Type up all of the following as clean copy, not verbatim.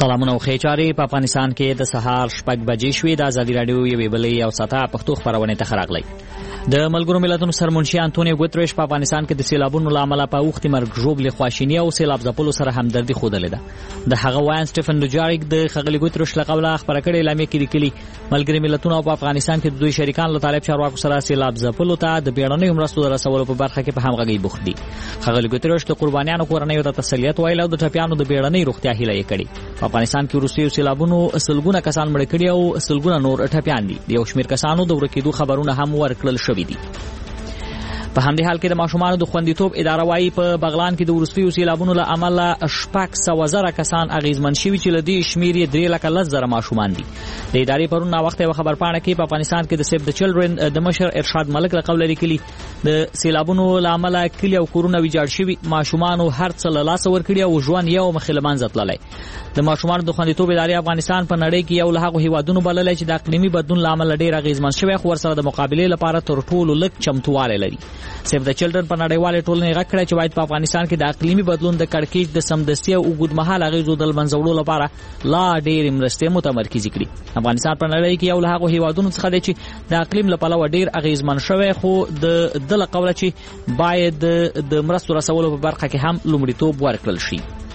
سلامونه او خیچاري په افغانستان کې د سهار 6 بجې شوې د ازادي رادیو یوې بلې او ساته پښتو خبرونه ته راغلي. د ملګرو ملتونو سرمنشي انټونیو ګوتریش په افغانستان کې د سیلابونو لامل په وخت مرګ ژوبل خواشینی او سیلاب ځپلو سره همدردي خوده لیده. د هغه وایان سټيفن دوجاریک د خغلی ګوتریش لقبله خبره کړې اعلامیه کې لیکلي ملګري ملتونو په افغانستان کې د دوی شریکان له طالب چارواکو سره سیلاب ځپلو ته د بیړنۍ مرستو رسولو په برخه کې په همغږي بوخت دي. خغلی ګوتریش د قربانیانو کورنۍ ته تسلیت ویل او د ټپیانو د بیړنۍ روغتیا هیله یې کړې. په افغانستان کې روسي سیلابونو سلګونه کسان مړ کړي او سلګونه نور ټپیان دي. د یو شمېر کسانو د ورکېدو خبرونه هم ورکړل شوې دي. په همدې حال کې د ماشومانو د خوندیتوب اداره وايي په بغلان کې د وروستیو سیلابونو له امله 600,000 کسان اغیزمن شوي چې له دې شمېر یې 3,10,000 ماشومان دي. د ادارې پرون ناوخته یوه خبرپاڼه کې په افغانستان کې د سیف د چلډرن د مشر ارشاد ملک له قوله لیکلي د سیلابونو له امله کلي او کورونه ویجاړ شوي، ماشومانو هر څه له لاسه ورکړي او ژوند یو مخې له منځه تللی. د ماشومانو د خوندیتوب ادارې افغانستان په نړۍ کې یو له هغو هیوادونو بللی چې د اقلیمي بدلون له امله ډېر اغیزمن شوی خو ورسره د مقابلې لپاره تر ټولو لږ چمتووالی لري. سیف د چلډرن په نړیوالې ټولنې غږ کړی چې باید په افغانستان کې د اقلیمي بدلون د کړکېچ د سمدستي او اوږدمهاله اغېزو د له منځه وړلو لپاره لا ډېرې مرستې متمرکزې کړي. افغانستان په نړۍ کې یو له هغو هیوادونو څخه دی چې د اقلیم له پلوه ډېر اغېزمن شوی خو د له قوله چې باید د مرستو رسولو په برخه کې هم لومړیتوب ورکړل شي.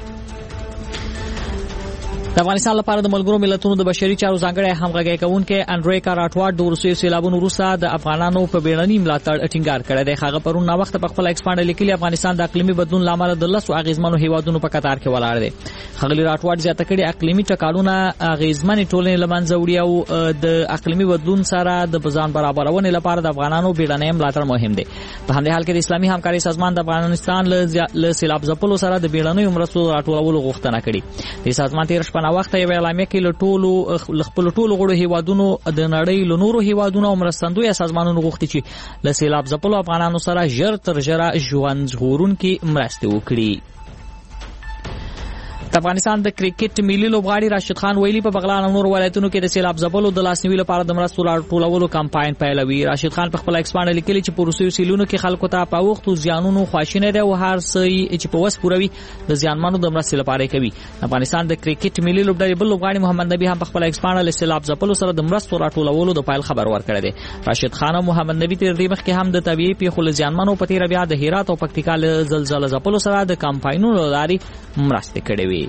د افغانستان لپاره د ملګرو ملتونو د بشري چارو ځانګړی همغږی کوونکی انډریکا راټواډ د وروستیو سیلابونو وروسته د افغانانو په بیړني ملاتړ ټینګار کړی دی. هغه پرون ناوخته په خپل ایکس باندې لیکلي افغانستان د اقلیمي بدلون له امله د 10 اغیزمنو هیوادونو په قطار کې ولاړ دی. ښاغلي راټواډ زیاته کړې اقلیمي ټکانونه اغیزمنې ټولنې له منځه وړي او د اقلیمي بدلون سره د ځان برابرونې لپاره د افغانانو بیړنی ملاتړ مهم دی. په همدې حال کې د اسلامي همکارۍ سازمان د افغانستان له سیلاب ځپلو سره د بیړنیو مرستو راټولولو غوښتنه کړې. د سازمان تیر شپه ناوخته یو اعلامیه کې له خپل ټولو غړو هیوادونو د نړۍ له نورو هیوادونو او مرستندویه سازمانونو غوښتي چې له سیلاب ځپلو افغانانو سره ژر تر ژره ژوند ژغورونکي مرستې وکړي. د افغانستان د کرکټ ملي لوبغاړي راشد خان ویلي په بغلان او نور ولایتونو کې د سیلاب ځپلو د لاسنیوي لپاره د مرستو راټولولو کمپاین پیلوي. راشد خان په خپل ایکس باندې لیکلي چې په روسیو سیلونو کې خلکو ته په وخت زیانونو خواشینی دی او هر څه چې په وس پوروي د زیانمنو د مرستې لپاره کوي. افغانستان د کرکټ ملي لوبډلې بل لوبغاړي محمد نبی هم په خپل ایکس باندې له سیلاب ځپلو سره د مرستو راټولولو د پیل خبر ورکړی دی. راشد خان او محمد نبی تر دې مخکې هم د طبيعي پیښو له زیانمنو په تیر بیا د هرات او پکتیکا له زلزلې ځپلو سره د کمپاینونو لاري مرستې کړې وي.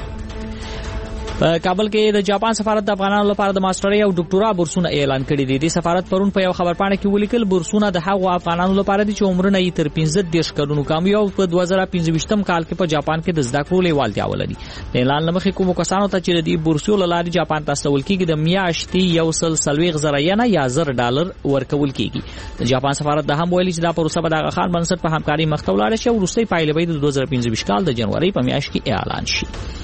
په کابل کې د جاپان سفارت د افغانانو لپاره د ماسترۍ او ډاکټورا بورسونه اعلان کړي دي. د سفارت پرون په یو خبرپاڼه کې ولیکل بورسونه د هغو افغانانو لپاره دي چې عمرونه یې تر 15 کلونو کم وي او په 2015 کال کې په جاپان کې د زده کړو لیوالتیا ولري. د اعلان له مخې کومو کسانو ته چې د دې بورسو له لارې جاپان ته استول کېږي د میاشتې 140,000 ین یا $1000 ورکول کېږي. د جاپان سفارت د هم ویلي چې دا پروسه به د هغه خان بنسټ په همکاري مخ ته ولاړه شي او وروستۍ پایلې به د 2015 کال د جنوري په میاشت کې اعلان شي.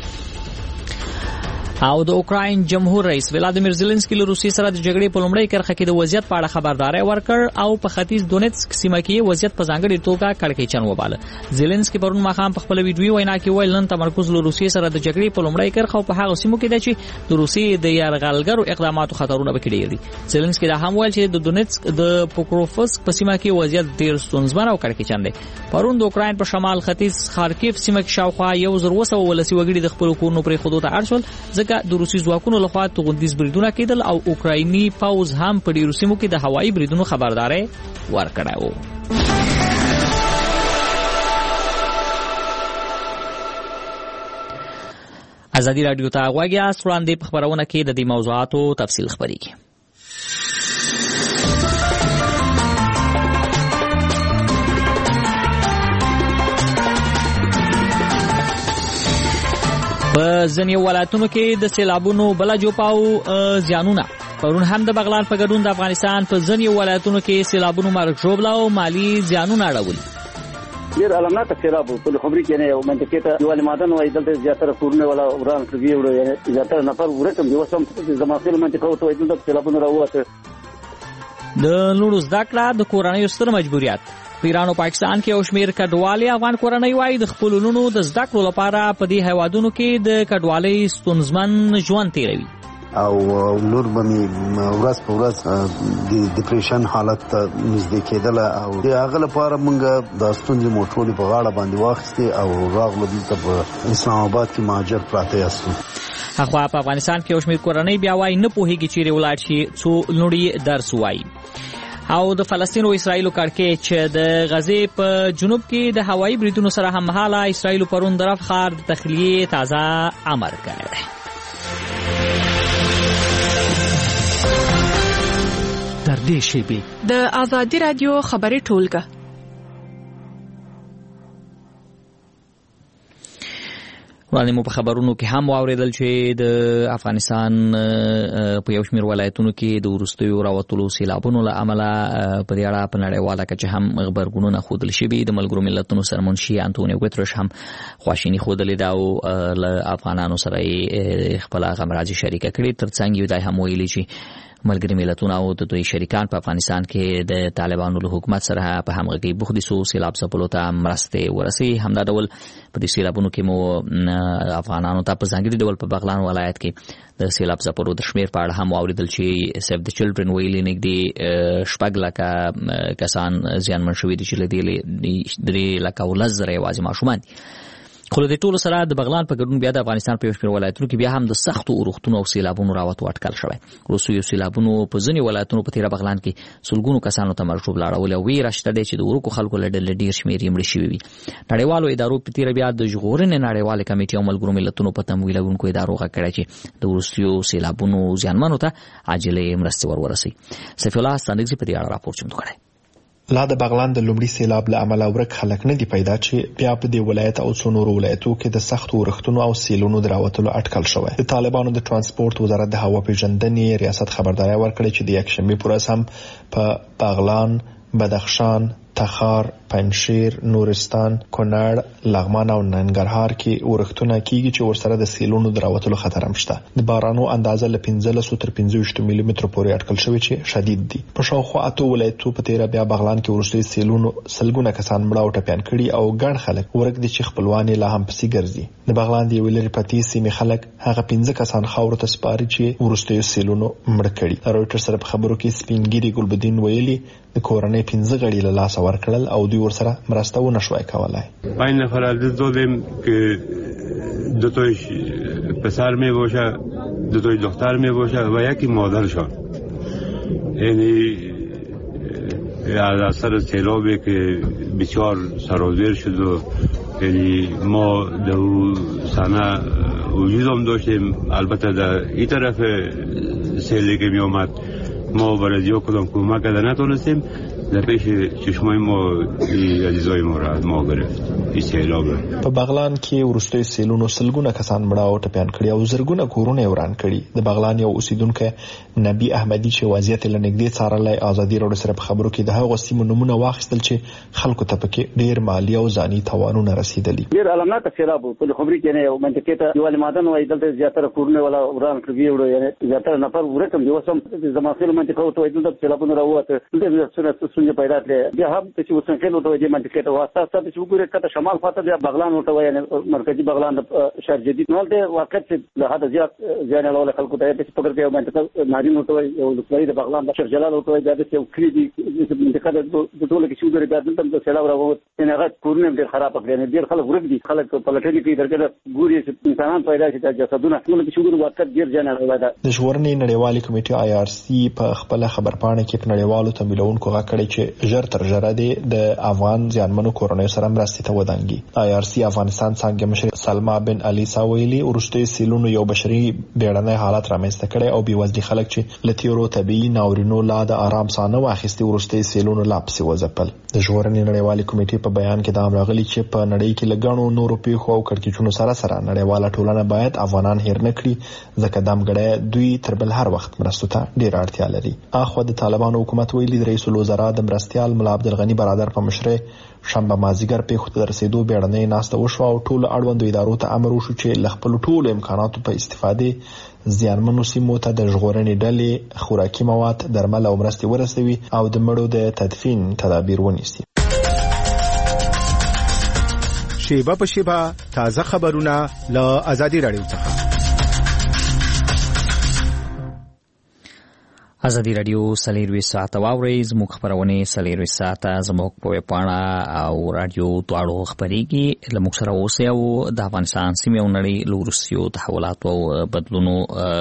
او د اوکراین جمهور رئیس ولادیمیر زيلنسکي له روسیې سره د جګړې په لومړۍ کرښه کې د وضعیت په اړه خبرداري ورکړ او په ختیځ دونیتسک سیمه کې وضعیت په ځانګړي توګه کړکېچن وباله. زيلنسکي پرون ماښام په خپل ویډیو وینا کې ویل نن تمرکز له روسیې سره د جګړې په لومړۍ کرښه او په هغه سیمو کې دی چې د روسیې د یرغلګرو اقداماتو خطرونه به ډېر دي. زيلنسکي دا هم ویل چې د دونیتسک د پوکروفسک په سیمه کې وضعیت ډېر ستونزمن او کړکېچن دی. پرون د اوکراین په شمال ختیځ خارکیف سیمه کې شاوخوا 1,200 ولسی وګړي د خپل کورونو پرې خودو ته اړ شول ځکه د روسي ځواکونو لخوا توغندیز بریدونه کېدل او اوکرایني پوز هم په ډیرو سیمو کې د هوایي بریدونو خبرداري ورکړه و. ازادي رادیو ته غوږی یاست. وړاندې په خبرونه کې د دې موضوعاتو تفصیل خبرېږي. په ځینې ولایتونو کې د سیلابونو بله جوپاو زیانونه پرون هم د بغلان په ګډون د افغانستان په ځینې ولایتونو کې سیلابونو مرګ ژوبله او مالي زیانونه اړولي. ډېر علامناک سیلاب په خبرې کې نه یو منطقې ته دیوال مادن وایي دلته زیاتره کورونه ولا وران کړي وړو زیاتره نفر ورکم دی وسم زماخیل منطقه ته وایي دلته سیلابونه راوته. د لوړو زده کړه د کورنیو ستر مجبوریت. په ایران او پاکستان کې او شمیر کډوالي افغان کورنۍ وایي د خپل لونو د زده کړو لپاره په دې هیوادونو کې د کډوالۍ ستونزمن ژوند تیروي. او نور باندې ورځ په ورځ د ډیپریشن حالت نږدې کېدل او د هغه لپاره موږ د ستونزې موټولې په غاړه باندې واخیستې او راغلو دلته په اسلام آباد کې مهاجر پراته یاستو. اخوا په افغانستان کې اوشمیر کورنۍ بیا وایي نه پوهیږي چیرې ولاړ شي څو لوړي درس وایي. او د فلسطین او اسرایل کړکېچ د غزې په جنوب کې د هوایي بریدونو سره هممهاله اسرایل پرون د رفح ښار د تخلیې تازه امر کړی دی. در دې شیبې د آزادي رادیو خبري ټولګه وړاندې مو په خبرونو کې هم واوریدل چې د افغانستان په یو شمېر ولایتونو کې د وروستیو راوتلو سیلابونو له امله په دې اړه په نړیواله کچه هم غبرګونونه ښودل شوي. د ملګرو ملتونو سرمنشي انټونیو ګوترش هم خواشیني ښودلې ده او له افغانانو سره یې خپله غمرازي شریکه کړې. ترڅنګ یې دا هم ویلي چې ملګري ملتونه او د دوی شریکان په افغانستان کې د طالبانو له حکومت سره په همغږي بوخت دي څو سیلاب ځپلو ته مرستې ورسوي. همدا ډول په دې سیلابونو کې مو افغانانو ته په ځانګړي ډول په بغلان ولایت کې د سیلاب ځپلو د شمېر په اړه هم واوریدل چې سیف د چلډرن ویلي نږدې 6,00,000 کسان زیانمن شوي دي چې له دې 3,10,000 یوازې ماشومان دي. خو د ټولو سره د بغلان په ګډون بیا د افغانستان په یو شمېر ولایتونو کې بیا هم د سختو اورښتونو او سیلابونو راوتو اټکل شوی. وروستیو سیلابونو په ځینې ولایتونو په تیره بغلان کې سلګونو کسانو ته مرشوب لاړولي او ویره شته دی چې د ورکو خلکو له ډلې ډېر شمېر یې مړه شوي وي. نړیوالو ادارو په تیره بیا د ژغورنې نړیوالې کمیټې او ملګرو ملتونو په تمویل لرونکو ادارو غږ کړی چې د وروستیو سیلابونو زیانمنو ته عاجلې مرستې ورسوي. سیف الله استانګزي په دې اړه راپور چمتو کړی. لا د بغلان د لومړي سیلاب له امله ورک خلک نه دی پیدا چې بیا په دې ولایت او څو نورو ولایتو کې د سختو اورښتونو او سیلونو دراوتلو اټکل شوی. د طالبانو د ترانسپورت وزارت د هوا پیژندنې ریاست خبرداري ورکړې چې د یکشنبه پر ورځ هم په بغلان، بدخشان، تخار، پنجشیر، نورستان، کونړ، لغمان او ننګرهار کې اورښتونه کیږي چې ورسره د سیلونو دراوتلو خطر هم شته. د بارانو اندازه له 15 تر 25 ملي متر پورې اټکل شوی چې شدید دي. په شاوخوا اته ولایتو په تیره بیا بغلان کې ورسته سیلونو سلګونه کسان مړه او ټپيان کړي او ګڼ خلک ورک دي چې خپلوان لا هم پسې ګرځي. د بغلان دی ویلر پتی سیمه خلک هغه 15 کسان خاور ته سپاري چې ورسته سیلونو مړه کړي. رويټر سره په خبرو کې سپینګيري ګلبدین ویلي د کورنۍ 15 غړي له لاس ورکړل او دوی ورسره مرسته و نشوای کولای. پنج نفر از دادیم که دو تایش پسر می باشه، دو تای دختر می باشه و یکی مادرشان. یعنی از اثر سیلابی که بسیار سرازیر شد و یعنی ما در سنه وجود هم داشتیم. البته در این طرف سیلی که می آمد ما برای کدام کمک نتونستیم. در پیش چشمای ما عزیزای ما را ما گرفت این سیلاب. په بغلان کې ورستوي سیلونو سلګونه کسان مړه او ټپيان کړي او زرګونه کورونه وران کړي. د بغلان یو اوسیدونکو نبی احمدی چې وضعیت لنګدې څارلای ازادي راډیو سره په خبرو کې د هغو سیمو نمونه واخیستل چې خلکو ته پکې ډیر مالی او ځاني تاوانونه رسیدلي. ډیر علامات سیلاب په خبري کې نه یو منطقه ته دیوال مادن وای دلته زیاتره کورونه ولا وران کړي وړو یعنی زیاتره نفر ورکم یو سم زماسل منطقه ته دلته سیلابونه راوته دلته څنګه پیدا کړي. بیا هم چې وسنکل وته د منطقه ته واسطه ستاسو چې وګورئ کته شمال خواته بیا بغلان وته وای مرکزی بغلان شهر جدید نو ته واقع چې له حد زیات ځان له خلکو ته په فکر کې منطقه نارین وته وای او د بغلان د شهر جلال وته وای د یو کلی دی منطقه د ټوله کې شوګر بیا دلته د سیلاب راووت نه هغه کورونه ډیر خراب کړي. ډیر خلک ورګ دي، خلک په لټړي کې درګه ګوري چې انسانان پیدا شي د جسدونه ټول کې شوګر واقع ډیر ځان له ده. د ژغورنې نړیوالې کمیټې IRC په خپل خبرپاڼه کې په نړیوالو تمویلونکو غاکړي چې ژر تر ژره د افغان ځانمنو کورنۍ سره مرستې ته ودانګي. IRC افغانستان څنګه مشر سلما بن علي ساویلی ورستوي سیلونو یو بشري بیړنی حالت رامنځته کړي او بيوزلي خلک چې لتیرو طبيعي ناورینو لا د آرام سانه واخیستي ورستوي سیلونو لاپسې وځپل. د ژغورنې نړیوالې کمیټې په بیان کې دا راغلي چې په نړۍ کې لګڼو نورو پیښو او کړکېچونو سره نړیواله ټولنه باید افغانان هیر نه کړي ځکه دمګړی دوی تر بل هر وخت مرستو ته ډیر اړتیا لري. اخو د طالبانو حکومت ویلي رئیس الوزرا د مرستيال ملا عبدالغنی برادر په مشرۍ شنبه مازیګر پیښو ته رسیدو بیړنۍ ناسته وشو او ټول اړوندو ادارو ته امر وشو چې ل خپل ټول امکاناتو په استفاده زیانمنو سیمو ته د ژغورنې ډلې خوراکي مواد، درمل او مرستې ورسوي او د مړو د تدفین تدابیر ونیسي. شیبه په شیبه تازه خبرونه له آزادي رادیو څخه. ازادي رادیو سلیروي ساعت واوري زموږ خبرونه سلیروي ساعت زموږ په پاڼه او رادیو دواړو خبريږي لموږ سره اوسه او د افغانستان سیمه او نړۍ لورسیو تحولات او بدلونو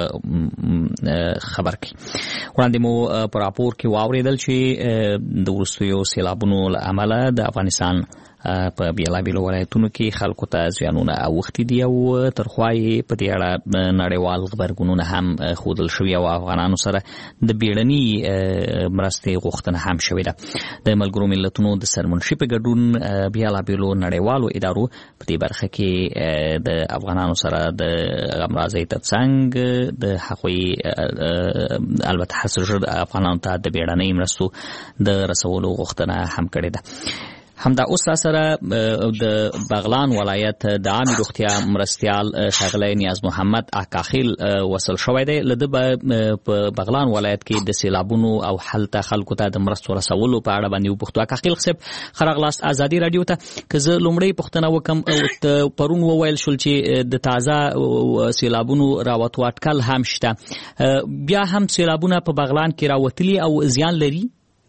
خبر کی وړاندې مو پر راپور کې واوریدل چې د ورسیو سیلابونو عمل د افغانستان په بیلابیلو ولایتونو کې خلکو ته زیانونه اوښتي دي او ترخوای په دې اړه نړیوال خبرګونونه هم خودل شوی او افغانانو سره د بیړني مرستې غوښتنه هم شوې ده د ملګرو ملتونو د سرمنشي په ګډون بیلابیلو نړیوالو ادارو په دې برخه کې د افغانانو سره د غمرازۍ ترڅنګ د هغوی البته حسر افغانانو ته د بیړني مرستو د رسولو غوښتنه هم کړې ده همدا اوس سره د بغلان ولایت د عامه روغتیا مرستيال ښاغلی نیاز محمد اکاخیل وصل شوی دی لده په بغلان ولایت کې د سیلابونو او حالت خلکو ته د مرستو رسولو په اړه باندې وپوښتو اکاخیل خصب خرغلاس ازادي رادیو ته که زه لومړی پوښتنه وکم پرون وویل شول چې د تازه سیلابونو راوتو اټکل هم شته بیا هم سیلابونه په بغلان کې راوتلي او زیان لري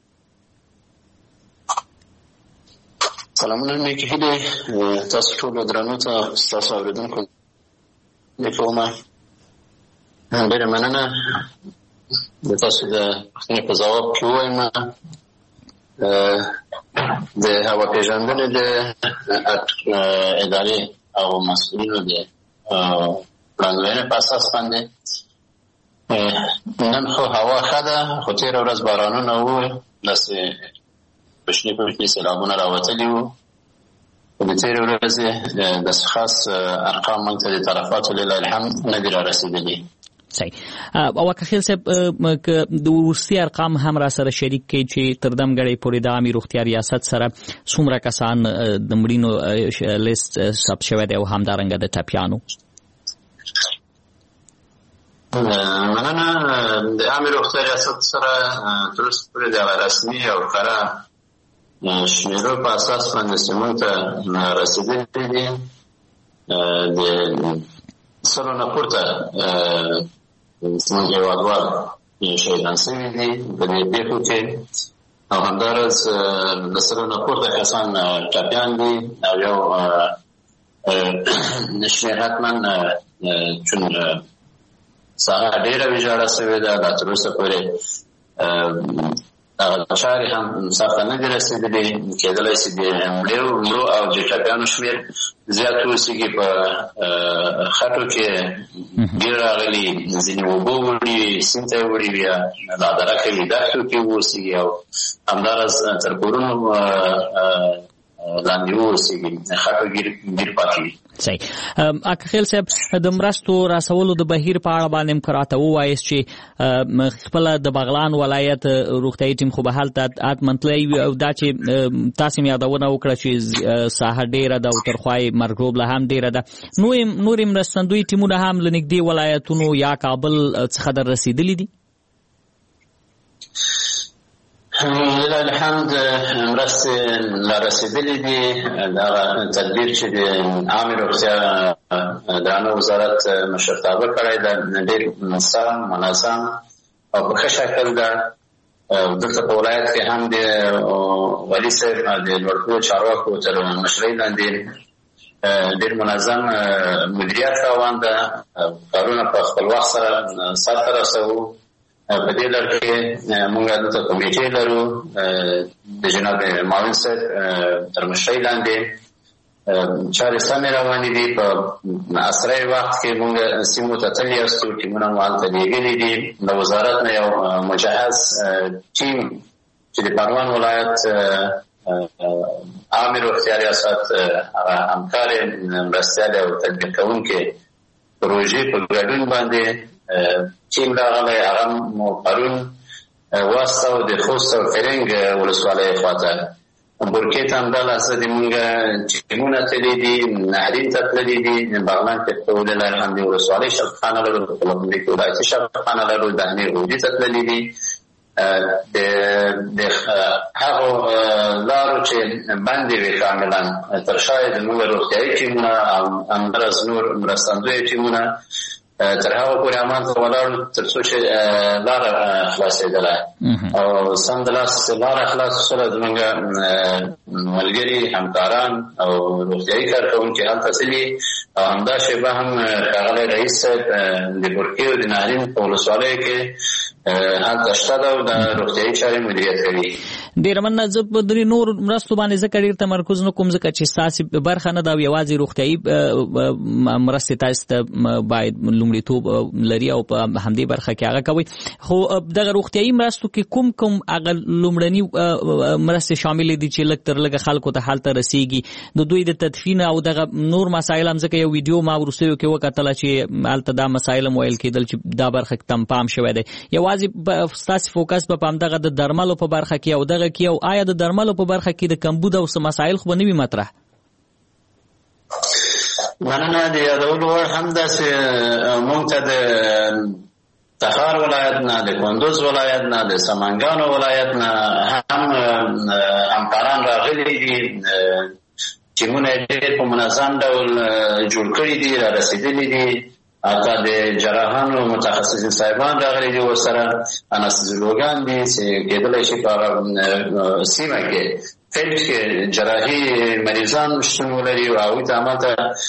سلامونه مې کېږي تاسو ټول درنو ته تاسو اوریدونکو کومه ډېره مننه د تاسو د پوښتنې په ځواب کې وایم د هوا پیژندنې د ادارې او مسؤلینو د وړاندوینې په اساس باندې نن خو هوا ښه ده خو تېره ورځ بارانونه وو داسې بشنی پوشنی سیلابونه راوتلی وو د تېرې ورځې داسې خاص ارقام موږ ته د طرفاتو لله الحمد نه دي رارسېدلي صحیح او اکاخیل صاحب د وروستي ارقام هم را سره شریک کړي چې تر دمګړۍ پورې د عامې روغتیا ریاست سره څومره کسان د مړینو لیست ثبت شوی دی او همدارنګه د ټپیانو مننه د عامې روغتیا ریاست سره تر اوسه پورې د رسمي او ښکاره شمیرو په اساس باندې موږ ته رسېدلي دي د سلو نه پورته زموږ هېوادوال شهیدان شوي دي په دې پېښو کې او همداراز د سلو نه پورته کسان ټپیان دي او یو شمېر حتما چون ساحه ډېره ویجاړه شوې ده لا تر اوسه پورې چارې هم سخته نه دي رسېدلي کېدلی شي د مړیو او د ټپیانو شمېر زیات اوسېږي په خټو کې ډېر راغلي ځینې اوبه وړي سیند ته یې وړي بیا دا درکه وي دښتو کې اوسېږي او همداراز تر کورونو لاندې اوسېږي خټو ګیر پاتې وي صحیح اکاخیل صاحب د مرستو رسولو د بهیر په اړه باندې مقراته ووایست چې خپل د بغلان ولایت روغتیايي ټیم خو به هلته اتمنتلی او دا چې تاسو مې یادونه وکړه چې ساحه ډیره ده او ترخوای مرګروبله هم ډیره ده نور مرستندوی ټیمونه هم له نږدې ولایتونو یا کابل څخه در رسېدلي دي لله الحمد مرستې لا رسېدلي دي دغه تدبیر چې د عامې روغتیا درانه وزارت مشرتابه کړی ده ډېر سم منظم او په ښه شکل ده دلته په ولایت کې هم د والي صاحب د لوړپوړو چارواکو تر مشرۍ لاندې ډېر منظم مدیریت روان ده کارونه په خپل وخت سره سرته رسوو په دې لړ کې موږ دلته کمیټې لرو د جناب معاون صاحب تر مشرۍ لاندې چارې سمې روانې دي په اسرع وخت کې موږ سیمو ته تللي یاستو ټیمونه مو هلته لېږلي دي د وزارت نه یو مجهز ټیم چې د پروان ولایت عامې روغتیا ریاست هغه همکارې مرستیالې او تطبیق کوونکې پروژې په ګډون باندې ټیم راغلی هغه مو پرون واستو د خوست او فرنګ ولسوالۍ خواته بورکې ته همدا لحظه د مونږ ټیمونه تللي دي نهرین ته تللي دي بغلان کې په ولله الحمد ولسوالۍ شفاخانه لرو په لومړي کې ولایتي شفاخانه لرو دهنې غوجي ته تللي دي د هغو لارو چې بندې وي کاملا تر شا یې زموږ روغتیايي ټیمونه او همداراز نور مرستندویه ټیمونه تر هغه پورې عمل ته ولاړو تر څو چې لاره خلاصېدله او سمدلاسه لاره خلاصه شوله. زموږ ملګري همکاران او روغتیایي کارکوونکي هلته تللي او همدا شیبه هم ښاغلی رئیس صاحب د بورکې او د نهرین په ولسوالیو کې هلته شته ده او د روغتیایي چارې مدیریت کوي. ډېره مننه. زه په درې نور مرستو باندې ځکه ډېر تمرکز نه کوم ځکه چې ستاسې برخه نه ده او یوازې روغتیایي مرستې تاسو ته باید لومړیتوب لري او په همدې برخه کې هغه کوئ. خو دغه روغتیایي مرستو کې کوم هغه لومړني مرستې شاملې دي چې لږ تر لږه خلکو ته هلته رسیږي د دوی د تدفین او دغه نور مسایل هم ځکه یو ویډیو ما وروستیو کې وکتله چې هلته دا مسایل هم ویل کېدل چې دا برخه تم پام شوی دی. یوازې ستاسې فوکس به په همدغه د درملو په برخه کې او دغه کې او آیا د درملو په برخه کې د کمبود او څه مسایل خو به نه وي مطرح؟ مننه. د یادولو وړ هم داسې موږ ته د تخار ولایت نه، د کندوز ولایت نه، د سمنګانو ولایت نه هم همکاران راغلي دي. ټیمونه یې ډېر په منظم ډول جوړ کړي دي، را رسېدلي دي. حتی د جراحانو متخصصین صاحبان راغلي دي، ورسره انستیزیولوګان دي چې کېدلی شي په هغه سیمه کې فیلډ کې جراحي مریضان شتون ولري او هغوی ته همالته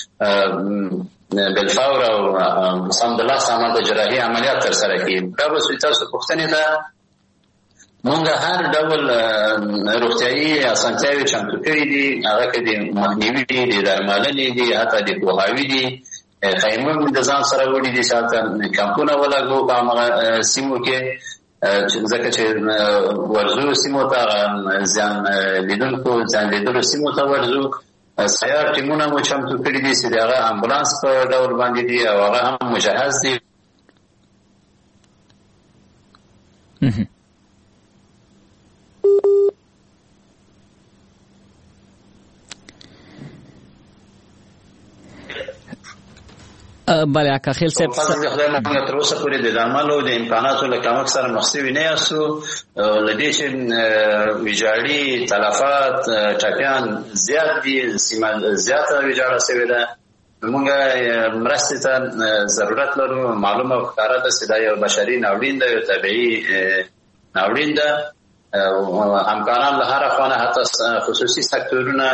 بالفور او سمدلاسه همالته جراحي عملیات ترسره کړي. دا به تاسو پوښتنې ته موږ هر ډول روغتیایي اسانتیاوې چمتو کړي دي. هغه کې د مخنیوي دي، د درملنې دي، حتی د پوهاوي دي. خیمه د ځان سره وړي دي چې هلته کمپونه ولګو په همغه سیمو کې، ځکه چې ورځو سیمو ته زیان لیدلو سیمو ته ورځو. سیار ټیمونه مو چمتو کړي دي چې د هغه امبولانس په ډول باندې دي او هغه هم مجهز دي. بله اکا خیل صاحب خدای موږ تر اوسه پورې د درملو د امکاناتو له کمښت سره مخ شوي نه یاستو. له دې چې ویجاړي تلفات ټپیان زیات دي، سیمه زیاته ویجاړه شوې ده. موږ مرستې ته ضرورت لرو. معلومه او ښکاره ده چې دا یو بشري ناورین ده، یو طبیعي ناورین ده. همکاران له هره خوا حتی خصوصي سکتورونه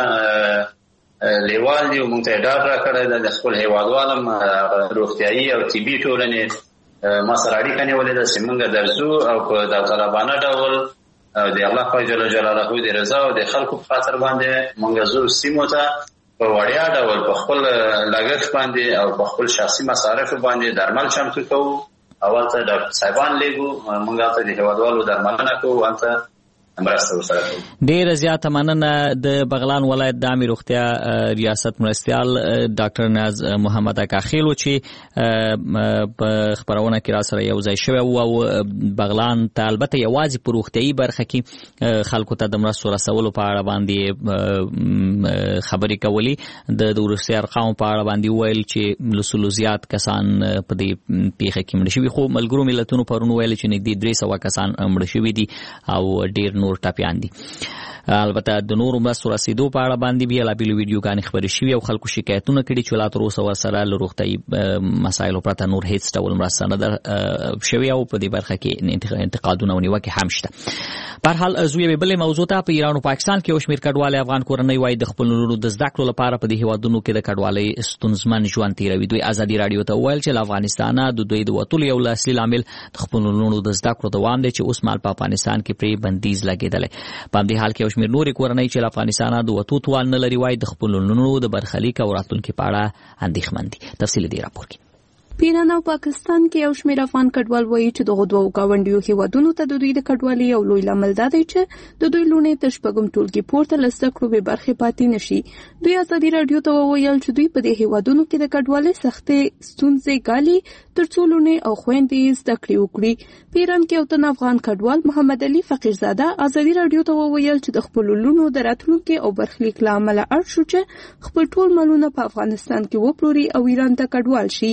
لیوال دي او موږ ته ډاډ راکړی ده. د خپل هېوادوالم روغتیایي او طبي ټولنې ما سره اړیکه نیولې ده چې موږ درځو او په داوطلبانه ډول د الله پاک جل جلاله د رضا او د خلکو په خاطر باندې موږ ځو سیمو ته په وړیا ډول په خپل لګښت باندې او په خپل شخصي مصارفو باندې درمل چمتو کوو. اول ته ډاکټر صاحبان لیږو، موږ هلته د هېوادوالو درملنه کوو، هلته مرسته ورسره کوو. ډېره زیاته مننه. د بغلان ولایت د عامې روغتیا ریاست مرستیال ډاکټر نیاز محمد اکاخیل و چې په خپرونه کې را سره یو ځای شوی و او بغلان ته البته یوازې په روغتیایي برخه کې خلکو ته د مرستو رسولو په اړه باندې خبرې کولې. د وروستي ارقامو په اړه باندې وویل چې له سلو زیات کسان په دې پیښه کې مړه شوي، خو ملګرو ملتونو پرون ویل چې نږدې 300 کسان مړه شوي دي او ډېر نور ټپیان دي. البته د نورو مرستو رسیدو په اړه باندې بېلابېلې ویډیوګانې خپرې شوي او خلکو شکایتونه کړي چې لا تر اوسه ورسره له روغتیایي مسایلو پرته نور هیڅ ډول مرسته نه ده شوې او په دې برخه کې انتقادونه او نیوکې هم شته. په هر حال زه یوې بلې موضوع ته په ایران او پاکستان کې یو شمېر کډوالۍ افغان کورنۍ وایي د خپلو لورو د زده کړو لپاره په دې هېوادونو کې د کډوالۍ ستونزمن ژوند تېروي. دوی ازادي راډیو ته وویل چې له افغانستانه د دوی د وتلو یو اصلي لامل د خپلو لورو د زده کړو دوام دی چې اوس مهال په افغانستان کې پرې بندیز لګېدلی. په همدې حال کې یو شمېر نورې کورنۍ چې له افغانستانه د وتو توان نه لري وایي د خپلو لورو د برخلیک او راتلونکي په اړه اندېښمن دي. تفصیل دې راپور کې. په ایران او پاکستان کې یو شمېر افغان کډوال وایي چې دغه دوه ګاونډیو هېوادونو ته د دوی د کډوالۍ یو لوی لامل دا دی چې د دوی لوڼې تر شپږم ټولګي پورته له زده کړو بې برخې پاتې نه شي. دوی ازادي راډیو ته وویل چې دوی په دې هېوادونو کې د کډوالۍ سختې ستونزې ګالي تر څو لوڼې او خویندې زده کړې وکړي. په ایران کې یو تن افغان کډوال محمد علي فقیرزاده ازادي راډیو ته وویل چې د خپلو لوڼو د راتلونکي او برخلیک له امله اړ شو چې خپل ټول مالونه په افغانستان کې وپلوري او ایران ته کډوال شي.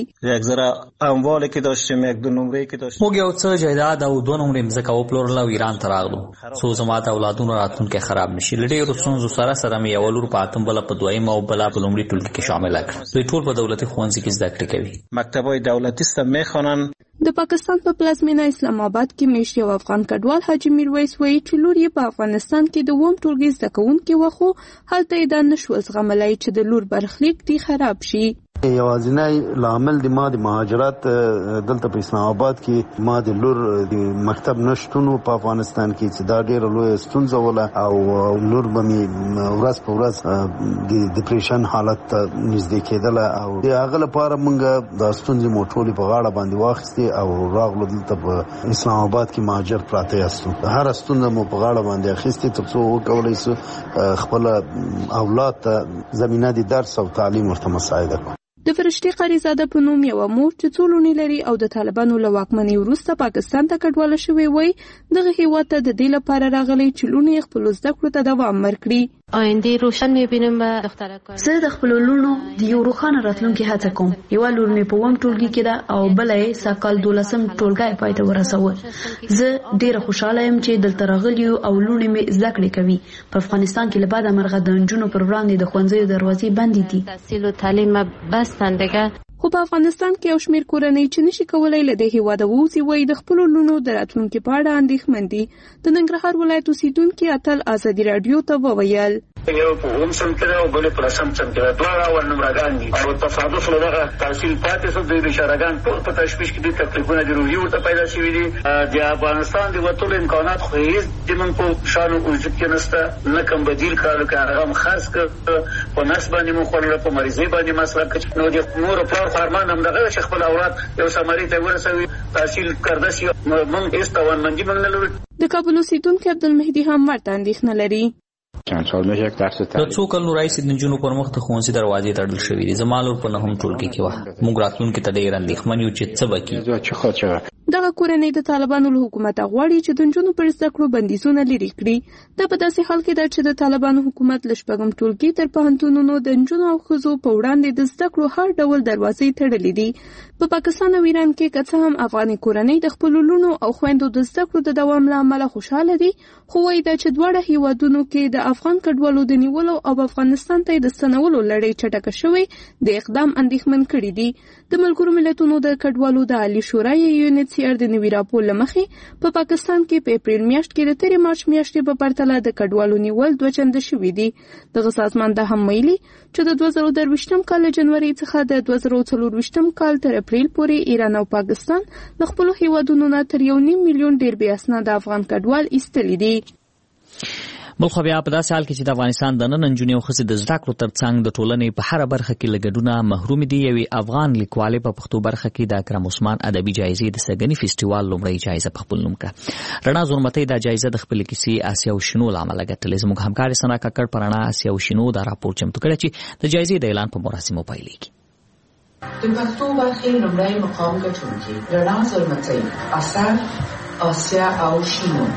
ذره اموال کې داشتیم، یک دو نمره کې داشتیم. موږ یو څه جایداد او دوه نمرې مځکه وپلورل او ایران ته راغلو. څو زما د اولادونو راتلونکي خراب نشي. له ډېرو ستونزو سره مې یوه لور په اتم، بله په دویم او بله په لومړي ټولګي کې شامله کړه. دوی ټول په دولتي ښوونځي کې زده کړې کوي. مکتبای دولتي سره میخوانن. د پاکستان په پلازمینه اسلام آباد کې میشت یو افغان کډوال حاجی میرویس وایي چې لور یې په افغانستان کې د اووم ټولګي زده کوونکی و، خو هلته یې دا نشو زغملی چې د لور برخلیک دی خراب شي. یوازینی لامل د ما د مهاجرت دلته په اسلام آباد کې ما د لور د مکتب نشټونو په افغانستان کې چې دا ډېره لویه ستونزه وله او لور به مې ورځ په ورځ د ډیپریشن حالت ته نږدې کېدله او د هغه لپاره موږ دا ستونزې مو ټولې په غاړه باندې واخیستې او راغلو دلته په اسلام آباد کې مهاجر پراته یاستو. هره ستونزه مو په غاړه باندې اخیستې تر څو وکولی سو خپل اولاد ته زمینه د درس او تعلیم ورته مساعده کړو. د فرشتي قریزاده په نوم یوه مور چې څو لوڼې لري او د طالبانو له واکمنۍ وروسته پاکستان ته کډواله شوې وای، دغه هیواد ته د دې لپاره راغلی چې لوڼې یې خپلو زده کړو ته دوام ورکړي. آینده روشن می‌بینم دخترکان. زه د خپلو لوڼو د یو روښانه راتلونکي هڅه کوم. یوه لور مې په اووم ټولګي کې ده او بله یې سږکال 12م ټولګی پای ته ورسوه. زه ډېره خوشحاله یم چې دلته راغلي یو او لوڼې مې زده کړې کوي. په افغانستان کې له بعده مرغه د نجونو پر وړاندې د ښوونځیو دروازې بندې دي. تحصیل او تعلیم بستن دیگه. خو په افغانستان کې یو شمېر کورنۍ چې نشي کولای له دې هیواده ووځي وایي د خپلو لوڼو د راتلونکي په اړه اندېښمن دي. د ننګرهار ولایت اوسېدونکي اتل ازادي راډیو ته وویل یو په اووم صنف کې ده او بلې په لسم صنف کې ده. دواړه اول نمرګان دي او تصادف له دغه تحصیل پاتې شو. دوی بیچارهګان ټول په تشویش کې دي. تکلیفونه د روحي ورته پیدا شوي دي. د افغانستان د وتلو امکانات خو هېڅ زموږ په شان وجود کې نشته. نه کوم بدیل کار که هغه هم خرڅ کړ، په نس باندې مو خوړله، په مریضۍ باندې مصرف کړ. نو د مور او پلار خو ارمان همدغه ده چې خپل اولاد یو سمري ته ورسوي، تحصیل کرده شي. موږ هېڅ توانمندي موږ نه لرو. د کابل اوسېدونکی عبدالمهدي هم ورته اندېښنه لري. د څو کلونو راهیسې د نجونو پر مخ د ښوونځي دروازې تړل شوې دي. زما لور په نهم ټولګي کې وه. موږ راتلونکي ته ډېر اندېښمن یو چې څه به کېږي. دغه کورنۍ د طالبانو له حکومته غواړي چې د نجونو پر زده کړو بندیزونه لرې کړي. دا په داسې حال کې ده چې د طالبانو حکومت له شپږم ټولګي تر پوهنتونونو د نجونو او ښځو په وړاندې د زده کړو هر ډول دروازې تړلې دي. په پاکستان او ایران کې که څه هم افغاني کورنۍ د خپلو لوڼو او خویندو د زده کړو د دوام له امله خوشحاله دي، خو وایي دا چې دواړه هیوادونو کې د افغان کډوالو د نیولو او افغانستان ته د ستنولو لړۍ چټکه شوې د اقدام اندېښمن کړي دي. د ملګرو ملتونو د کډوالو د عالي شورا UNHCR د نوي راپور له مخې په پاکستان کې په اپریل میاشت کې د تېرې مارچ میاشتې په پرتله د کډوالو نیول 2 چنده شوي دي. دغه سازمان دا هم ویلي چې د 2023 کال له جنوري څخه د 2024 کال تر اپریل پورې ایران او پاکستان د خپلو هیوادونو نه تر 1.5 میلیون ډېر بې اسناده افغان کډوال ایستلي دي. بل خو بیا په داسې حال کې چې د افغانستان د نن نجونې او ښځې د زده کړو تر څنګ د ټولنې په هره برخه کې له ګډونه محرومې دي. یوې افغان لیکوالې په پښتو برخه کې د اکرم عثمان ادبي جایزې د سګني فیسټیوال لومړۍ جایزه په خپل نوم کړه. رڼا زورمتۍ دا جایزه د خپلې کیسې آسیا او شنو له امله ګټلې. زموږ همکار ثنا کاکړ په رڼا آسیا او شنو دا راپور چمتو کړی چې د جایزې د اعلان په مراسمو پیلېږي. د پښتو برخې لومړی مقام ګټونکي رڼا زورمتۍ اثر آسیا او شنو.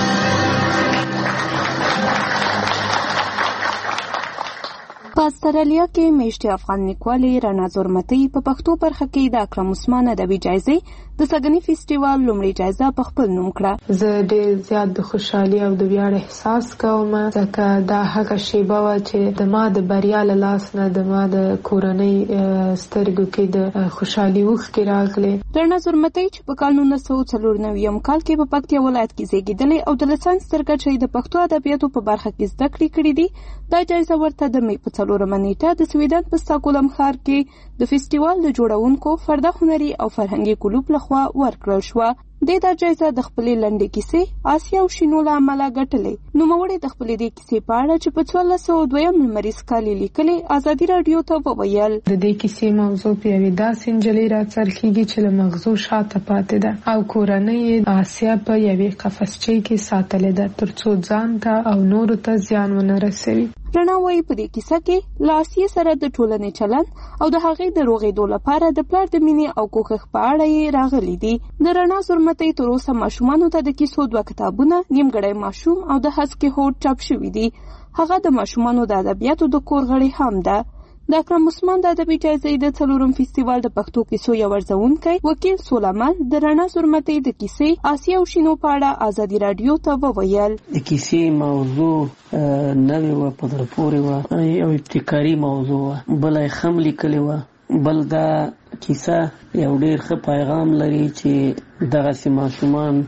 په استرالیا کې میشتي افغان لیکوالې رڼا زورمتۍ په پښتو برخه کې د اکرم عثمان ادبي جایزې د سګني فیسټیوال لومړۍ جایزه په خپل نوم کړه. زه ډېر زیات د خوشحالي او د ویاړ احساس کوم ځکه دا هغه شیبه وه چې د ما د بریا له لاس نه د ما د کورنۍ سترګو کې د خوشحالي اوښکې راغلې. رڼا زورمتۍ چې په کال 1994 کال کې په پکتیا ولایت کې زیږېدلې او د لسانس ترکچۍ د پښتو ادبیاتو په برخه کې زده کړې کړې دي. دا جایزه ورته د مې په 4مه نیټه د سویډن په ستاکولم ښار کې د فیسټیوال د جوړونکو فرده هنري او فرهنګي کلوب لخوا ورکړل شوه. دا جایزه د خپلې لنډې کیسې آسیا او شنو له امله ګټلې. نوموړې د خپلې دې کیسې په اړه چې په 1402 لمریز کال یې لیکلې ازادي راډیو ته وویل د دې کیسې موضوع په یوې داسې نجلۍ راڅرخېږي چې له مغزو شاته پاتې ده او کورنۍ یې آسیا په یوې قفسچۍ کې ساتلې ده تر څو ځان ته او نورو ته زیان ونه رسوي. رڼا وایي په دې کیسه کې له آسیې سره د ټولنې چلند او د هغې د روغېدو لپاره د پلار د مینې او کوښښ په اړه یې راغلي دي. د رڼا زورمتۍ تر اوسه ماشومانو ته د کیسو 2 کتابونه، نیمګړی ماشوم او د هسکې هوډ چاپ شوي دي. هغه د ماشومانو د ادبیاتو د کور غړې هم ده. د اکرم عثمان د ادبي جایزې د 4م فستیوال د پښتو کیسو یو ورزونکی وکیل سولمان د رڼا زرمتي د کیسې آسیا او شینو په اړه ازادي رادیو ته وویل. د کیسې موضوع نوې و، په زړه پورې و، یو ابتکاري موضوع و، بل یې خم لیکلې و، بل دا کیسه یو ډېر ښه پیغام لري چې دغسې ماشومان